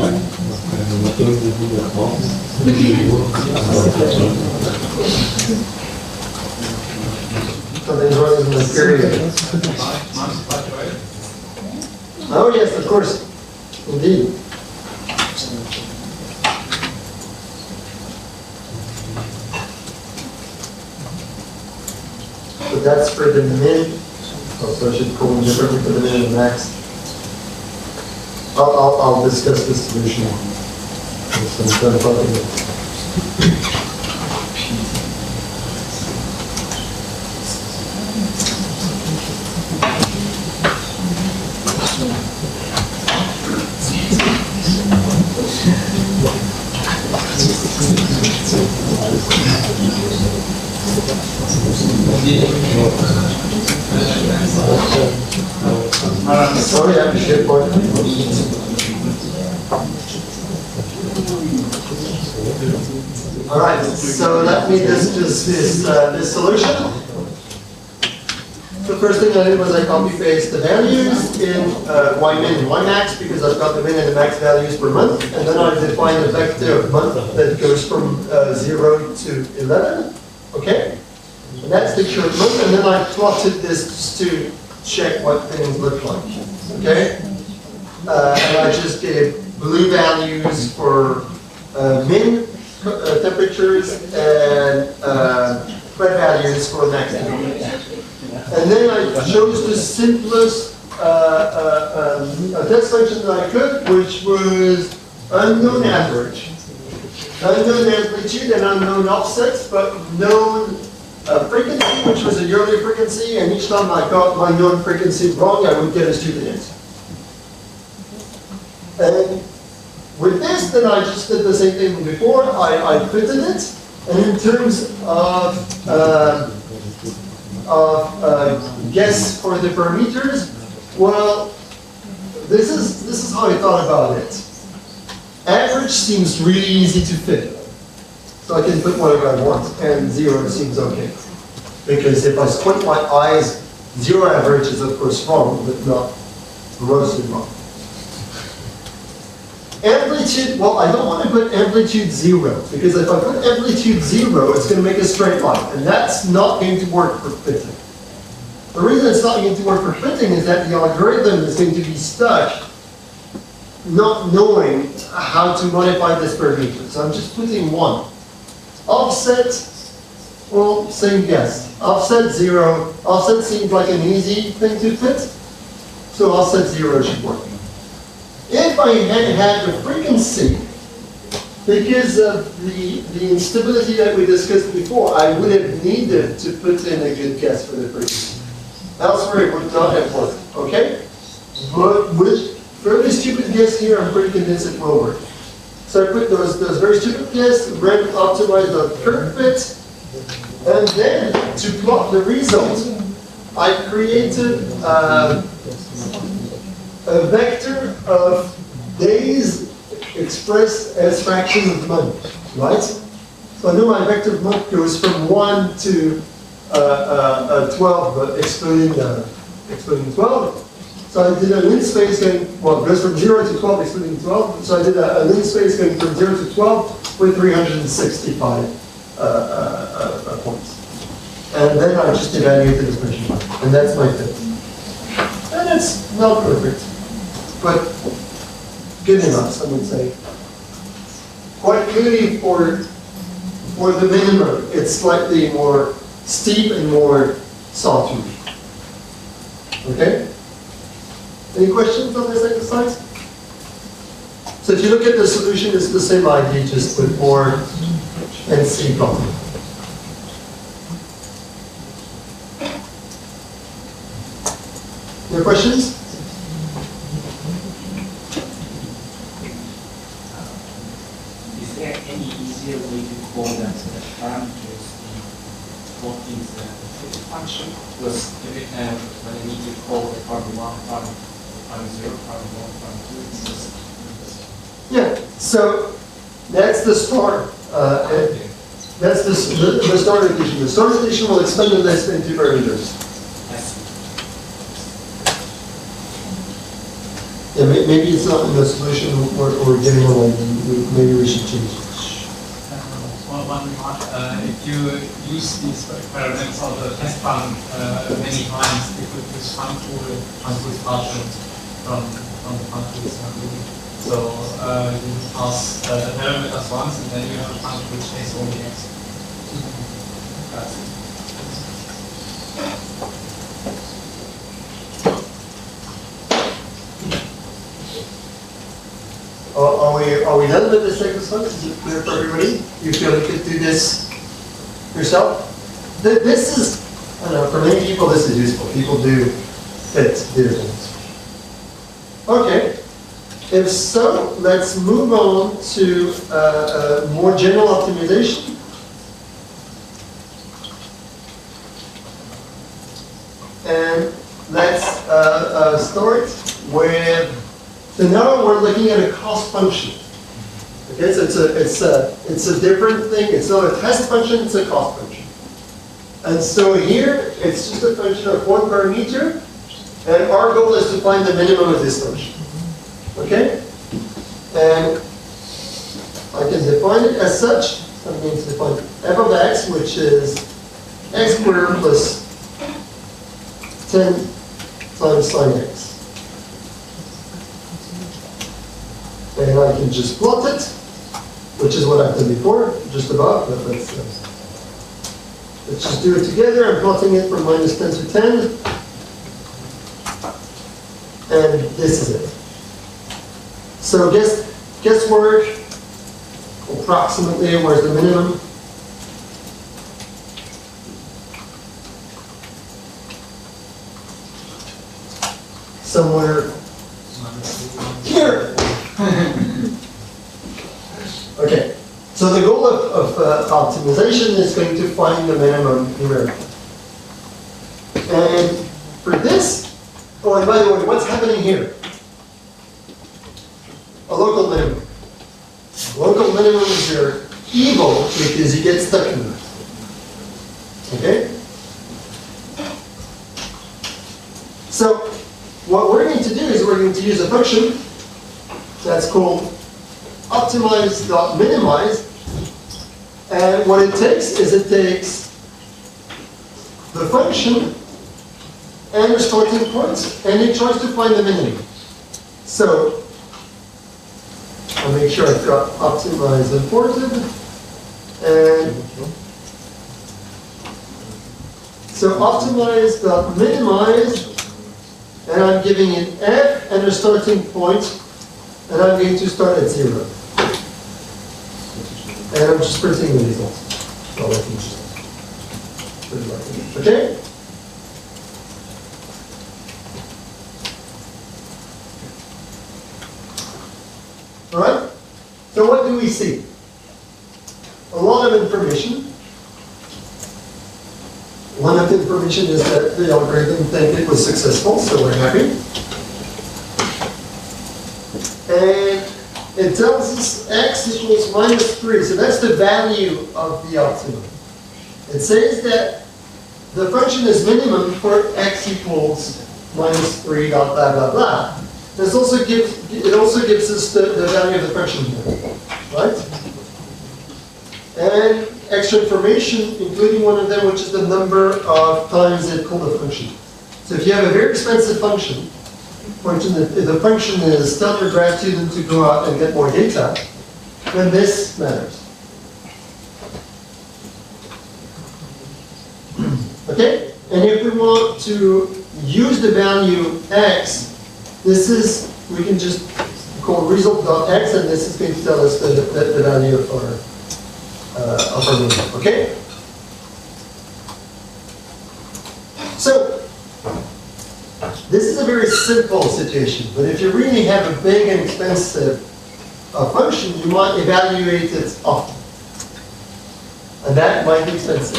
A: Something's wrong with the period. Oh yes, of course, indeed. So that's for the min. Oh, so I should call them differently for the min and the max. I'll discuss this solution. This I'm done talking about. Sorry, I have a good point. All right, so let me discuss this solution. The first thing I did was I copy paste the values in y min and y max because I've got the min and the max values per month, and then I define a vector of month that goes from 0 to 11. Okay, and that's the current month, and then I plotted this just to check what things look like. Okay, and I just gave blue values for min temperatures and red values for max temperatures. And then I chose the simplest test function that I could, which was unknown average. Unknown amplitude and unknown offsets, but known a frequency, which was a yearly frequency, and each time I got my known frequency wrong, I would get a stupid answer. And with this, then I just did the same thing before. I fitted it, and in terms of guess for the parameters, well, this is how I thought about it. Average seems really easy to fit, so I can put whatever I want, and 0 seems okay. Because if I squint my eyes, 0 average is of course wrong, but not grossly wrong. Amplitude, well, I don't want to put amplitude 0, because if I put amplitude 0, it's going to make a straight line, and that's not going to work for fitting. The reason it's not going to work for fitting is that the algorithm is going to be stuck not knowing how to modify this parameter. So I'm just putting 1. Offset, well, same guess. Offset 0. Offset seems like an easy thing to fit, so offset 0 should work. If I had had the frequency, because of the instability that we discussed before, I would have needed to put in a good guess for the frequency. Elsewhere, it would not have worked, okay? But with fairly stupid guess here, I'm pretty convinced it will work. So I put those very stupid guess, ran optimize.curve fit, and then to plot the result, I created a vector of days expressed as fractions of month, right? So I know my vector of month goes from 1 to 12, but excluding 12. So I did a length space going, well, it goes from 0 to 12 excluding 12. So I did a length space going from 0 to 12 with 365 points. And then I just evaluated this prediction, and that's my fit. And it's not perfect, but good enough, I would say. Quite clearly for the minimum, it's slightly more steep and more sawtooth. Okay? Any questions on this exercise? So if you look at the solution, it's the same idea, just with more NC plotting. Any questions?
B: Is there any easier way to call that the parameters what is the function? Because when I need to call the parameter 1, parameter 0, parameter 1, parameter 2, it's just
A: Yeah, so that's the start. That's the start edition. The start edition will expand the list into parameters.
B: I see.
A: Yeah, maybe it's not in the solution or giving away. Maybe we should change it.
E: One remark, if you use these parameters of the test fund many times, you could use fund tool partial from the fund tool. So you pass the parameters once, and then you have a fund which takes only x. That's it.
A: Are we done with this exercise? Is it clear for everybody? You feel you could do this yourself? This is, I don't know, for many people this is useful. People do fit their things. Okay. If so, let's move on to more general optimization. And let's start with, so now we're looking at a cost function. Okay, so it's a different thing. It's not a test function, it's a cost function. And so here, it's just a function of one parameter, and our goal is to find the minimum of this function. Okay? And I can define it as such. So I'm going to define f of x, which is x squared plus 10 times sine x. And I can just plot it, which is what I've done before, just above, but let's just do it together. I'm plotting it from minus 10 to 10. And this is it. So guesswork, approximately, where's the minimum? somewhere here. Okay, so the goal of optimization is going to find the minimum numerical. And for this, oh, and by the way, what's happening here? A local minimum. Local minimum is your evil because you get stuck in it. Okay? So, what we're going to do is we're going to use a function that's called optimize.minimize. And what it takes is it takes the function and the starting points, and it tries to find the minimum. So, I'll make sure I've got optimize imported. And so optimize.minimize, and I'm giving it f and a starting point, and I'm going to start at 0. And I'm just printing the results. Well, I can just put it like that. Okay? All right? So what do we see? A lot of information. One of the information is that the algorithm think it was successful, so we're happy. And it tells us x equals -3, so that's the value of the optimum. It says that the function is minimum for x equals -3 dot blah blah blah. It also gives us the value of the function here, right? And extra information, including one of them, which is the number of times it called the function. So if you have a very expensive function, if the function is tell your grad student to go out and get more data, then this matters. Okay? And if we want to use the value x, this is, we can just call result.x, and this is going to tell us the value of our minimum. Okay? So, this is a very simple situation, but if you really have a big and expensive function, you might evaluate it often. And that might be expensive.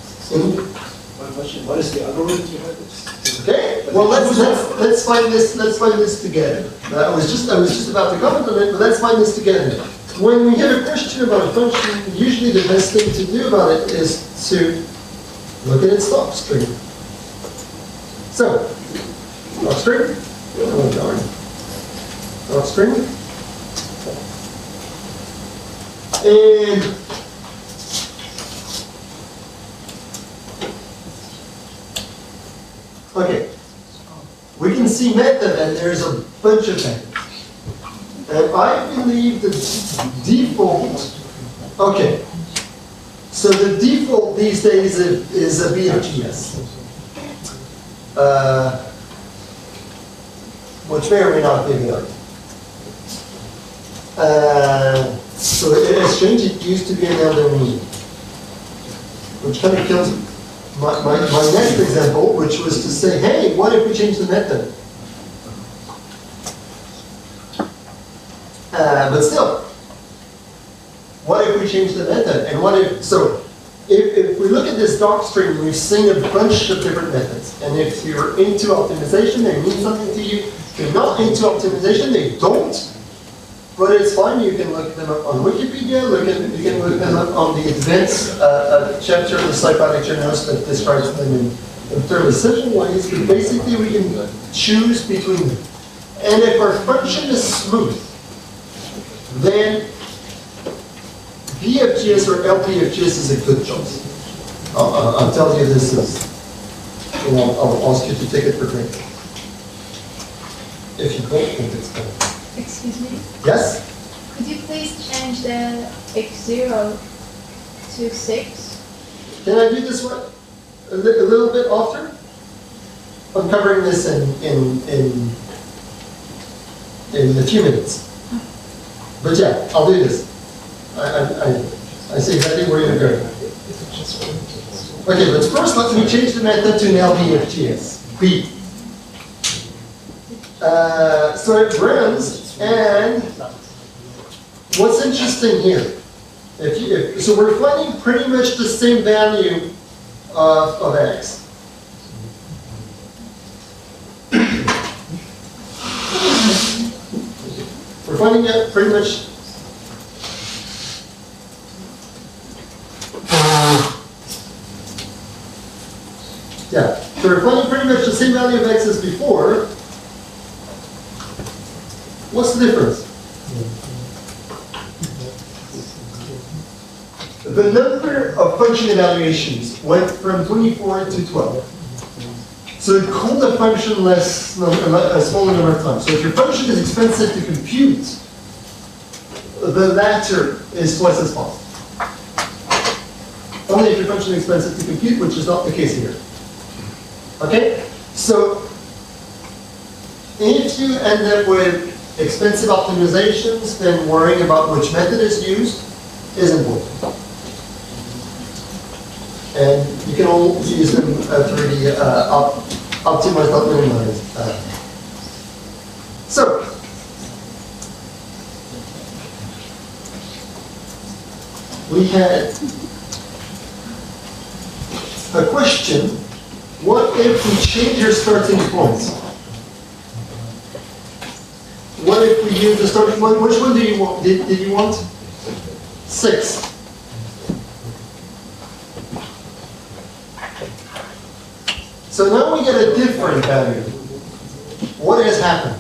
I: What is the algorithm you have?
A: Okay, well let's find this together. I was just about to comment on it, but let's find this together. When we have a question about a function, usually the best thing to do about it is to look at its stop string. So, stop string. Oh darn. Stop string. And okay, we can see method, and there's a bunch of methods. And I believe the default, okay, so the default these days is a BFGS, which may or may not be the so in exchange, it used to be an LME, which kind of kills my next example, which was to say, hey, what if we change the method? But still, what if we change the method? And what if, so, if we look at this doc string, we've seen a bunch of different methods. And if you're into optimization, they mean something to you. If you're not into optimization, they don't. But it's fine, you can look them up on Wikipedia, you can look them up on the advanced chapter of the Cyclotic Journals that describes them in fairly simple ways. But basically, we can choose between them. And if our function is smooth, then BFGS or LPFGS is a good choice. I'll tell you this is, I'll ask you to take it for granted. If you don't think it's good.
J: Excuse me?
A: Yes?
J: Could you please change the x0 to 6?
A: Can I do this one a little bit after? I'm covering this in a few minutes. But yeah, I'll do this. I see exactly where you're going. Okay, but first let me change the method to an LPFGS. B.
J: Did
A: So it runs, and what's interesting here, so we're finding pretty much the same value of x. We're finding it pretty much. Yeah, so we're finding pretty much the same value of x as before. What's the difference? The number of function evaluations went from 24 to 12. So it called the function a smaller number of times. So if your function is expensive to compute, the latter is twice as fast. Only if your function is expensive to compute, which is not the case here. Okay? So if you end up with expensive optimizations, then worrying about which method is used is important. And you can all use them through the optimize, not minimize. So, we had a question: what if we change your starting point? What if we use the starting point? Which one do you want? Did you want 6? So now we get a different value. What has happened?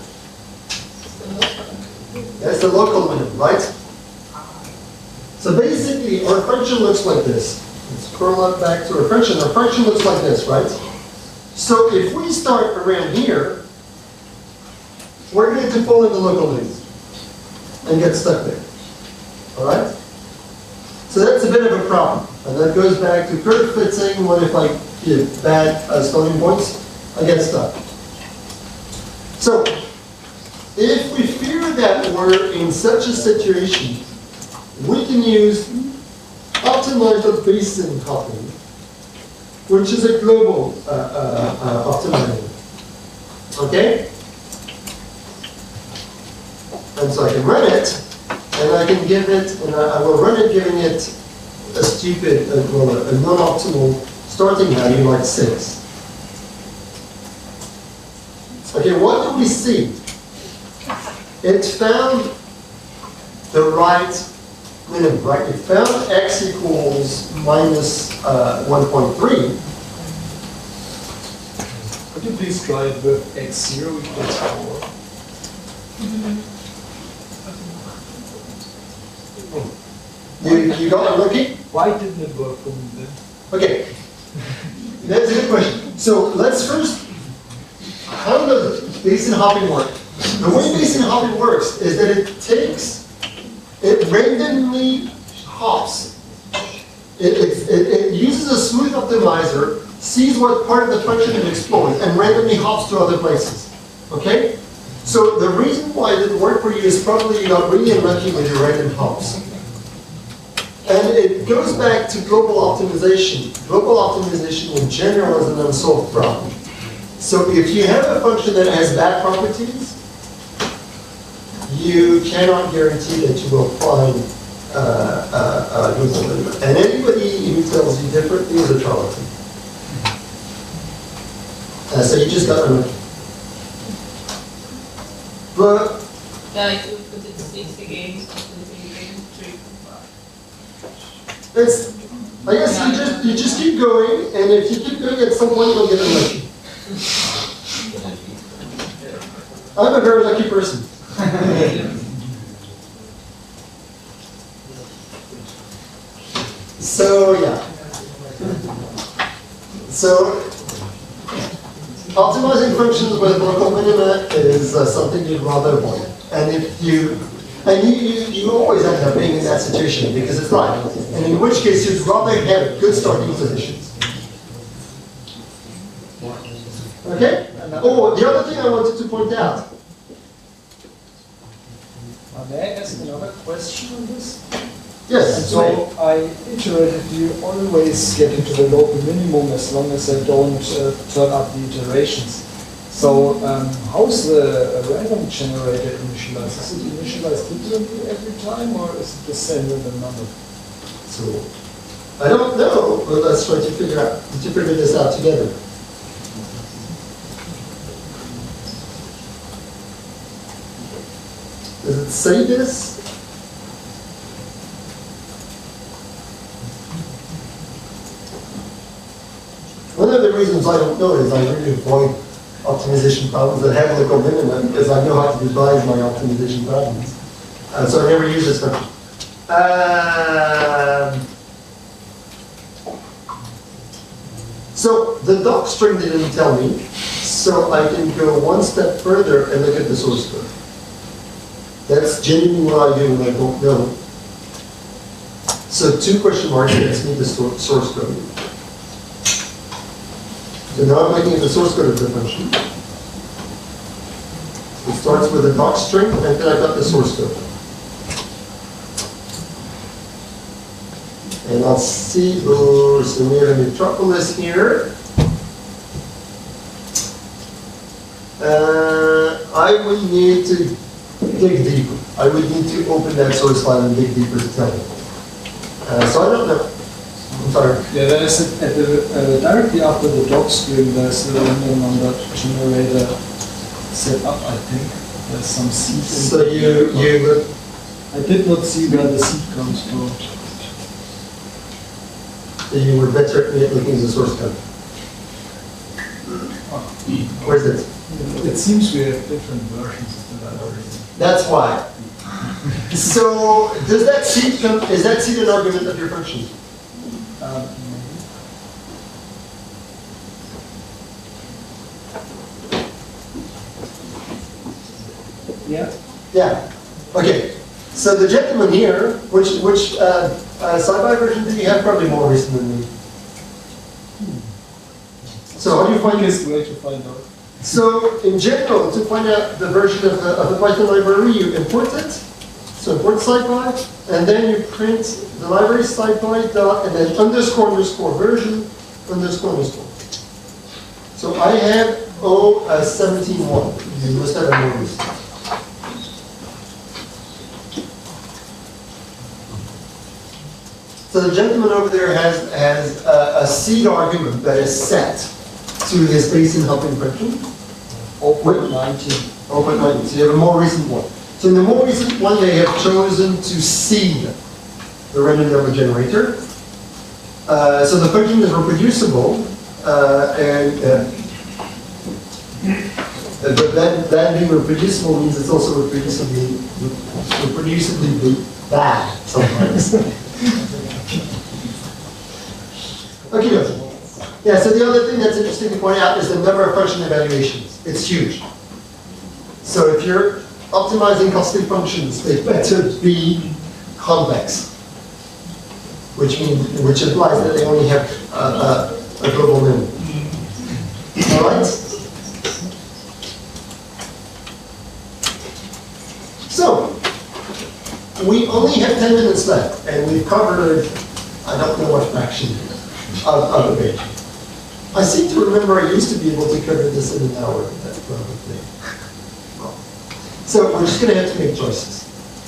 A: That's the local minimum, right? So basically, our function looks like this. Let's scroll up back to our function. Our function looks like this, right? So if we start around here, we're going to fall in the local minimum and get stuck there. All right? So that's a bit of a problem. And that goes back to curve fitting. What if I give bad starting points? I get stuck. So if we fear that we're in such a situation, we can use optimize.basin hopping, which is a global optimizer. Okay? And so I can run it, and I can give it, and I will run it giving it a stupid, a non-optimal starting value like 6. Okay, what do we see? It found the right minimum, right? It found x equals minus 1.3.
I: Could you please try it with x0 equals 4?
A: You got unlucky?
I: Why didn't it work for me then?
A: Okay, that's a good question. So let's first, how does basin hopping work? The way basin hopping works is that it randomly hops. It uses a smooth optimizer, sees what part of the function it explores, and randomly hops to other places. Okay? So the reason why it didn't work for you is probably you got really unlucky with your random hops. And it goes back to global optimization. Global optimization in general is an unsolved problem. So if you have a function that has bad properties, you cannot guarantee that you will find a global minimum. And anybody who tells you differently is a charlatan. So you just got unlucky. But
F: Yeah, if you put it 6 again, again, 3.
A: it's, I guess you just keep going, and if you keep going, at some point you'll get unlucky. I'm a very lucky person. So yeah. So optimizing functions with local minima is something you'd rather avoid. And if you always end up being in that situation because it's right. And in which case you'd rather have good starting positions. Okay? Oh, the other thing I wanted to point out.
I: May I ask another question on this?
A: Yes.
I: So I iterated, you always get into the local minimum as long as I don't turn up the iterations. So how's the random generator initialized? Is it initialized differently every time, or is it the same with the number?
A: So, I don't know, but let's try to figure this out together. Does it say this? One of the reasons I don't know is I really avoid optimization problems that have local minimum because I know how to devise my optimization problems. So I never use this function. So the doc string didn't tell me, so I can go one step further and look at the source code. That's genuinely what I do when I don't know. So 2 question marks, let's need the source code. So now I'm looking at the source code of the function. It starts with a doc string, and then I've got the source code. And I'll see, so we have a metropolis here. I would need to dig deeper. I would need to open that source file and dig deeper to tell you. So I don't know. I'm sorry.
I: Yeah, there's directly after the doc string, there's a random number generator set up, I think. There's some seed.
A: So you
I: I did not see where the seed comes from.
A: You were better at looking at the source code. Where's it?
I: It seems we have different versions of the library.
A: That's why. So does that seed come? Is that seed an argument of your function?
I: Yeah.
A: Yeah. Okay. So the gentleman here, which sci-fi version did you have? Probably more recent than me. So how do you find this?
I: Way to find out.
A: So in general, to find out the version of the Python library, you import it. So import scipy, and then you print the library scipy dot, and then underscore version underscore. So I have 17.1. You must have a more recent. So the gentleman over there has a seed argument that is set to his base in helping function.
I: 0.19.
A: 0.19. So you have a more recent one. So in the more recent one, they have chosen to seed the random number generator. So the function is reproducible, but that being reproducible means it's also reproducibly bad sometimes. Okay. Yeah, so the other thing that's interesting to point out is the number of function evaluations. It's huge. So if you're optimizing costly functions, they better be complex, which implies that they only have a global minimum. All right? So, we only have 10 minutes left, and we've covered, I don't know what fraction of the page. I seem to remember I used to be able to cover this in an hour, that probably. Well, so we're just going to have to make choices.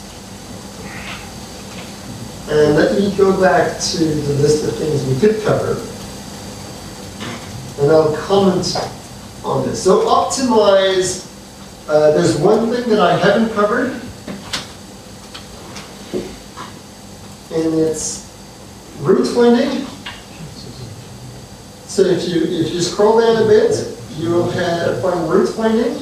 A: And let me go back to the list of things we could cover, and I'll comment on this. So optimize, there's one thing that I haven't covered, and it's root finding. So if you scroll down a bit, you'll find root finding.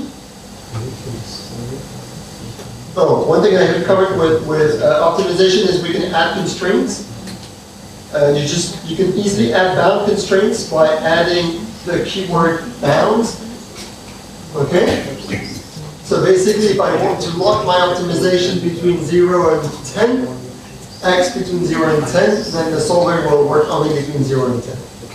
A: Oh, one thing I haven't covered with optimization is we can add constraints. You can easily add bound constraints by adding the keyword bound. Okay? So basically, if I want to lock my optimization between 0 and 10, x between 0 and 10, then the solver will work only between 0 and 10.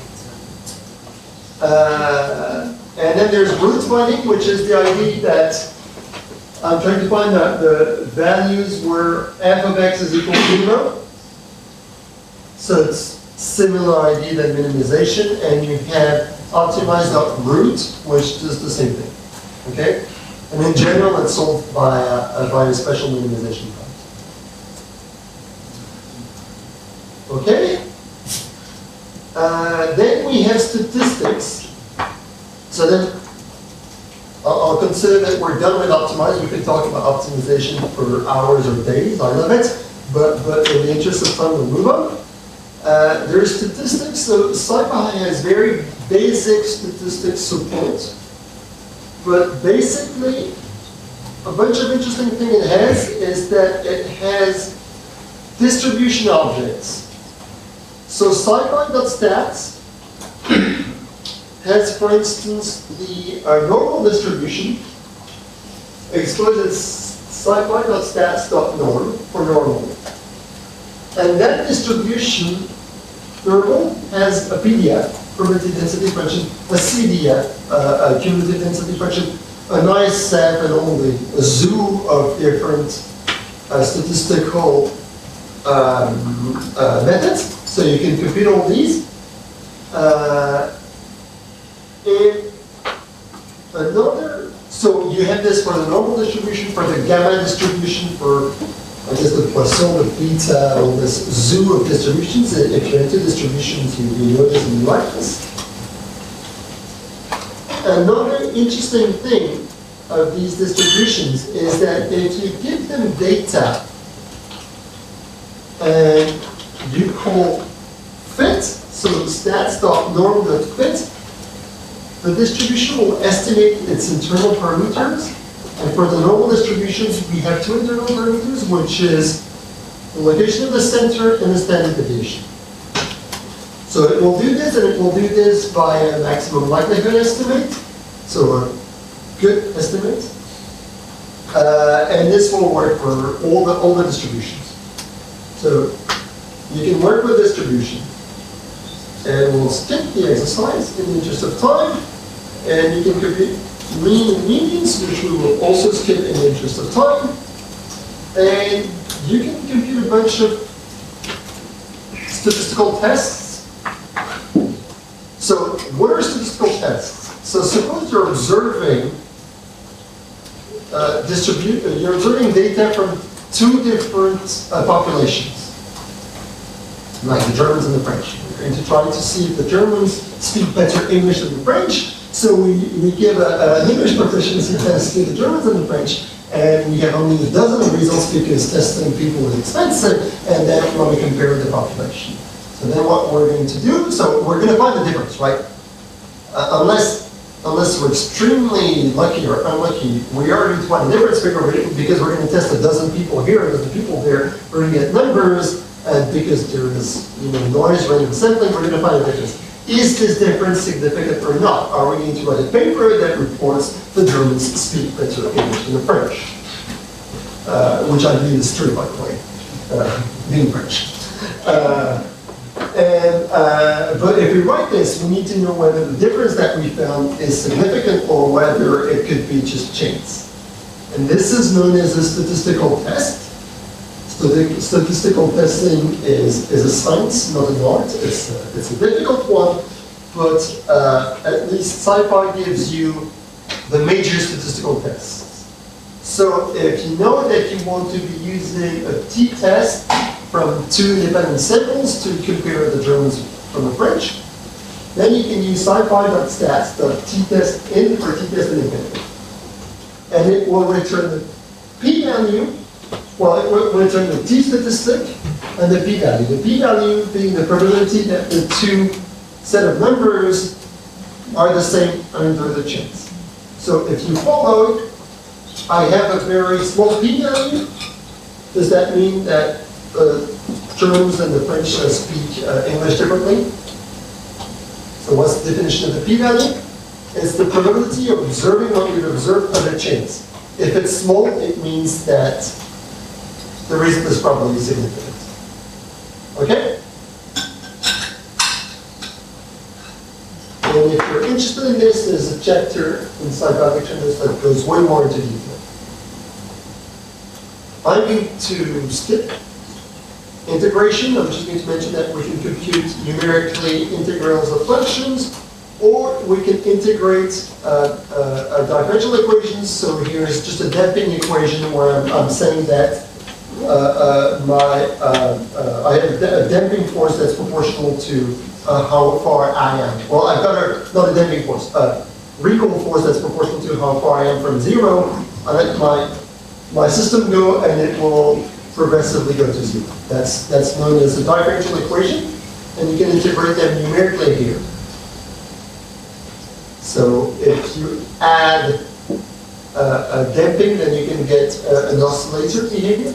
A: And then there's root finding, which is the idea that I'm trying to find the values where f of x is equal to 0. So it's similar idea than minimization, and you have optimize.root, which does the same thing, okay? And in general, it's solved by a special minimization prompt. Okay? Then we have statistics. So then, I'll consider that we're done with optimize. We could talk about optimization for hours or days, I love it. But in the interest of time, we'll move on. There's statistics, so SciPy has very basic statistics support. But basically, a bunch of interesting things it has is that it has distribution objects. So SciPy.stats has, for instance, the normal distribution exposed as SciPy.stats.norm for normal. And that distribution, normal, has a PDF, probability density function, a CDF, a cumulative density function, a nice set and only a zoo of different statistical methods. So you can compute all these. So you have this for the normal distribution, for the gamma distribution, for I guess the Poisson, the beta, all this zoo of distributions. If you're into distributions, you know this and you like this. Another interesting thing of these distributions is that if you give them data and you call fit, so stats.norm.fit, the distribution will estimate its internal parameters. And for the normal distributions, we have two internal parameters, which is the location of the center and the standard deviation. So it will do this, and it will do this by a maximum likelihood estimate, so a good estimate. And this will work for all the distributions. So you can work with distribution. And we'll skip the exercise in the interest of time, and you can compute mean and medians, which we will also skip in the interest of time. And you can compute a bunch of statistical tests. So what are statistical tests? So suppose you're observing you're observing data from two different populations, like the Germans and the French. We're going to try to see if the Germans speak better English than the French. So we give an English proficiency test to the Germans and the French, and we have only a dozen of results because testing people is expensive, and then we want to compare the population. So then what we're going to do, so we're going to find the difference, right? Unless we're extremely lucky or unlucky, we are going to find the difference because we're going to test a dozen people here and a dozen people there. We're going to get numbers, and because there is noise, random sampling, we're going to find the difference. Is this difference significant or not? Are we going to write a paper that reports the Germans speak better English than the French? Which I believe is true, by the way, being French. But if we write this, we need to know whether the difference that we found is significant or whether it could be just chance. And this is known as a statistical test. Statistical testing is a science, not an art. It's a difficult one, but at least SciPy gives you the major statistical tests. So if you know that you want to be using a t-test from two independent samples to compare the Germans from the French, then you can use SciPy.stats.t-test-in for t-test independent. And it will return the p-value. Well, it will return the t-statistic and the p-value. The p-value being the probability that the two set of numbers are the same under the chance. So if you follow, I have a very small p-value. Does that mean that the Germans and the French speak English differently? So what's the definition of the p-value? It's the probability of observing what we've observed under chance. If it's small, it means that the result is probably significant. Okay? And if you're interested in this, there's a chapter in Psychotic Trends that goes way more into detail. I'm going to skip integration. I'm just going to mention that we can compute numerically integrals of functions. or we can integrate differential equations. So here's just a damping equation where I'm saying that I have a damping force that's proportional to how far I am. Well, I've got not a damping force, recoil force that's proportional to how far I am from zero. I let my system go, and it will progressively go to zero. That's known as the differential equation, and you can integrate them numerically here. So if you add a damping, then you can get an oscillator behavior.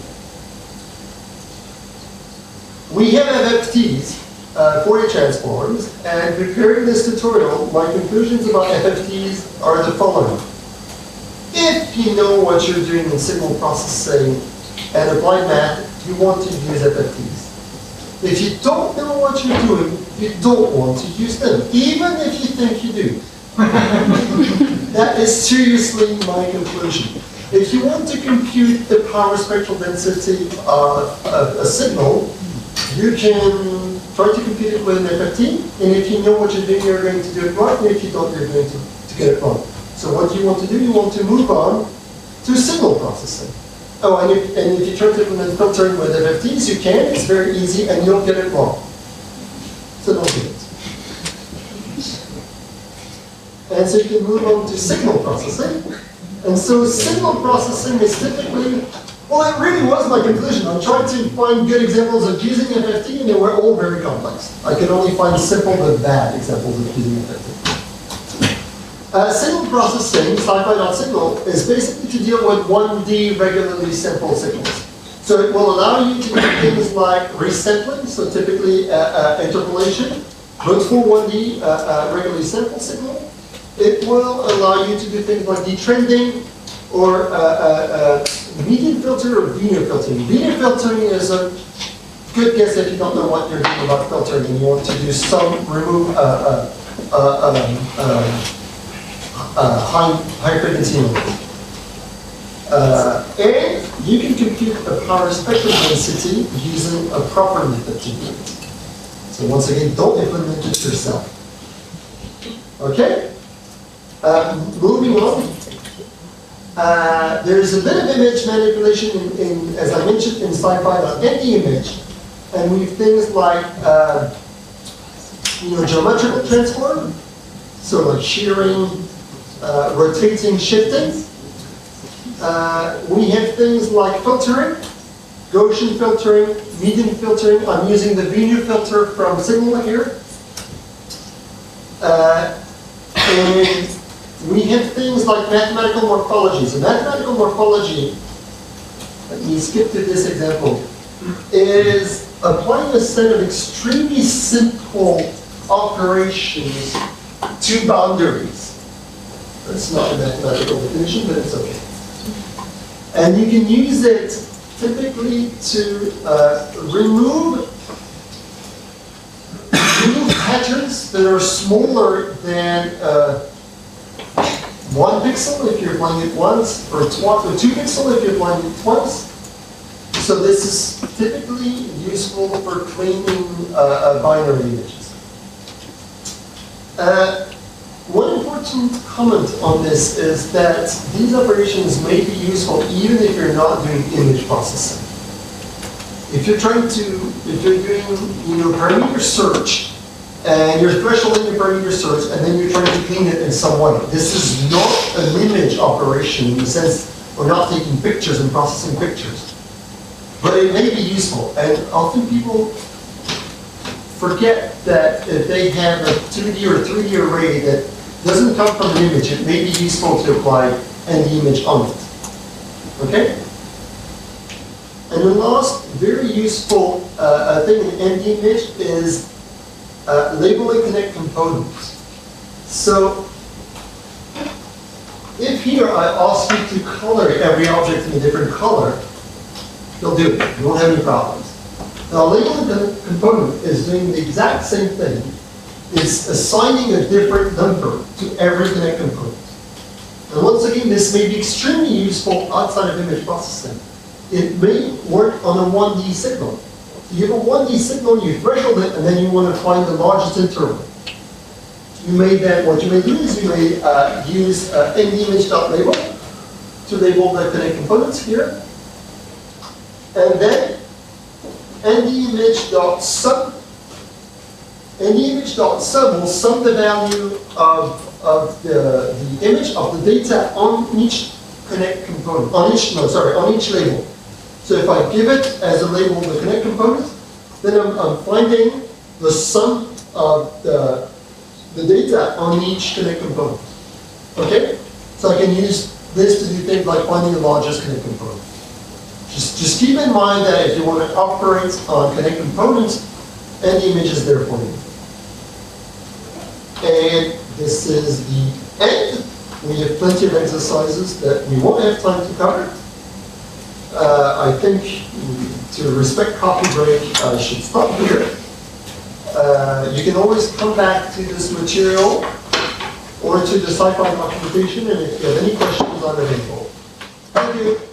A: We have FFTs, Fourier transforms, and preparing this tutorial, my conclusions about FFTs are the following. If you know what you're doing in signal processing and applied math, you want to use FFTs. If you don't know what you're doing, you don't want to use them, even if you think you do. That is seriously my conclusion. If you want to compute the power spectral density of a signal, you can try to compute it with an FFT, and if you know what you're doing, you're going to do it right, and if you don't, you're going to get it wrong. So what you want to do, you want to move on to signal processing. Oh, and if you try to implement filtering with FFTs, you can, it's very easy, and you'll get it wrong. So don't do it. And so you can move on to signal processing. And so signal processing is typically, well, it really was my conclusion. I tried to find good examples of using FFT, and they were all very complex. I could only find simple but bad examples of using FFT. Signal processing, sci-fi.signal, is basically to deal with 1D regularly sampled signals. So it will allow you to do things like resampling, so typically interpolation, but for 1D regularly sampled signal. It will allow you to do things like detrending, or median filter, or Wiener filtering. Wiener filtering is a good guess if you don't know what you're doing about filtering and you want to do some remove high frequency noise. And you can compute a power spectrum density using a proper method to do it. So once again, don't implement it yourself. Okay? Moving on. There's a bit of image manipulation in as I mentioned, in sci-fi.ND-image, and we have things like geometrical transform, so like shearing, rotating, shifting. We have things like filtering, Gaussian filtering, median filtering. I'm using the Wiener filter from Signal here. And we have things like mathematical morphology. So mathematical morphology, let me skip to this example, is applying a set of extremely simple operations to boundaries. That's not a mathematical definition, but it's okay. And you can use it typically to remove patterns that are smaller than 1 pixel if you're applying it once, or 2 pixel if you're applying it twice. So this is typically useful for cleaning binary images. One important comment on this is that these operations may be useful even if you're not doing image processing. If you're doing parameter search, and you're thresholding your parameter search, and then you're trying to clean it in some way. This is not an image operation in the sense we're not taking pictures and processing pictures. But it may be useful, and often people forget that if they have a 2D or 3D array that doesn't come from an image, it may be useful to apply an image on it. Okay? And the last very useful thing in ND image is labeling connect components. So, if here I ask you to color every object in a different color, you'll do it. You won't have any problems. Now, labeling connect component is doing the exact same thing. It's assigning a different number to every connect component. And once again, this may be extremely useful outside of image processing. It may work on a 1D signal. You have a 1D signal, you threshold it, and then you want to find the largest interval. you may then, what you may do is you may use ndimage.label to label the connect components here. And then ndimage.sum. ndimage.sum will sum the value of the image of the data on each connect component, on each label. So if I give it as a label the connect component, then I'm finding the sum of the data on each connect component. Okay? So I can use this to do things like finding the largest connect component. Just keep in mind that if you want to operate on connect components, ndimage is there for you. And this is the end. We have plenty of exercises that we won't have time to cover. I think to respect coffee break, I should stop here. You can always come back to this material or to the SciPy documentation, and if you have any questions, I'm available. Thank you.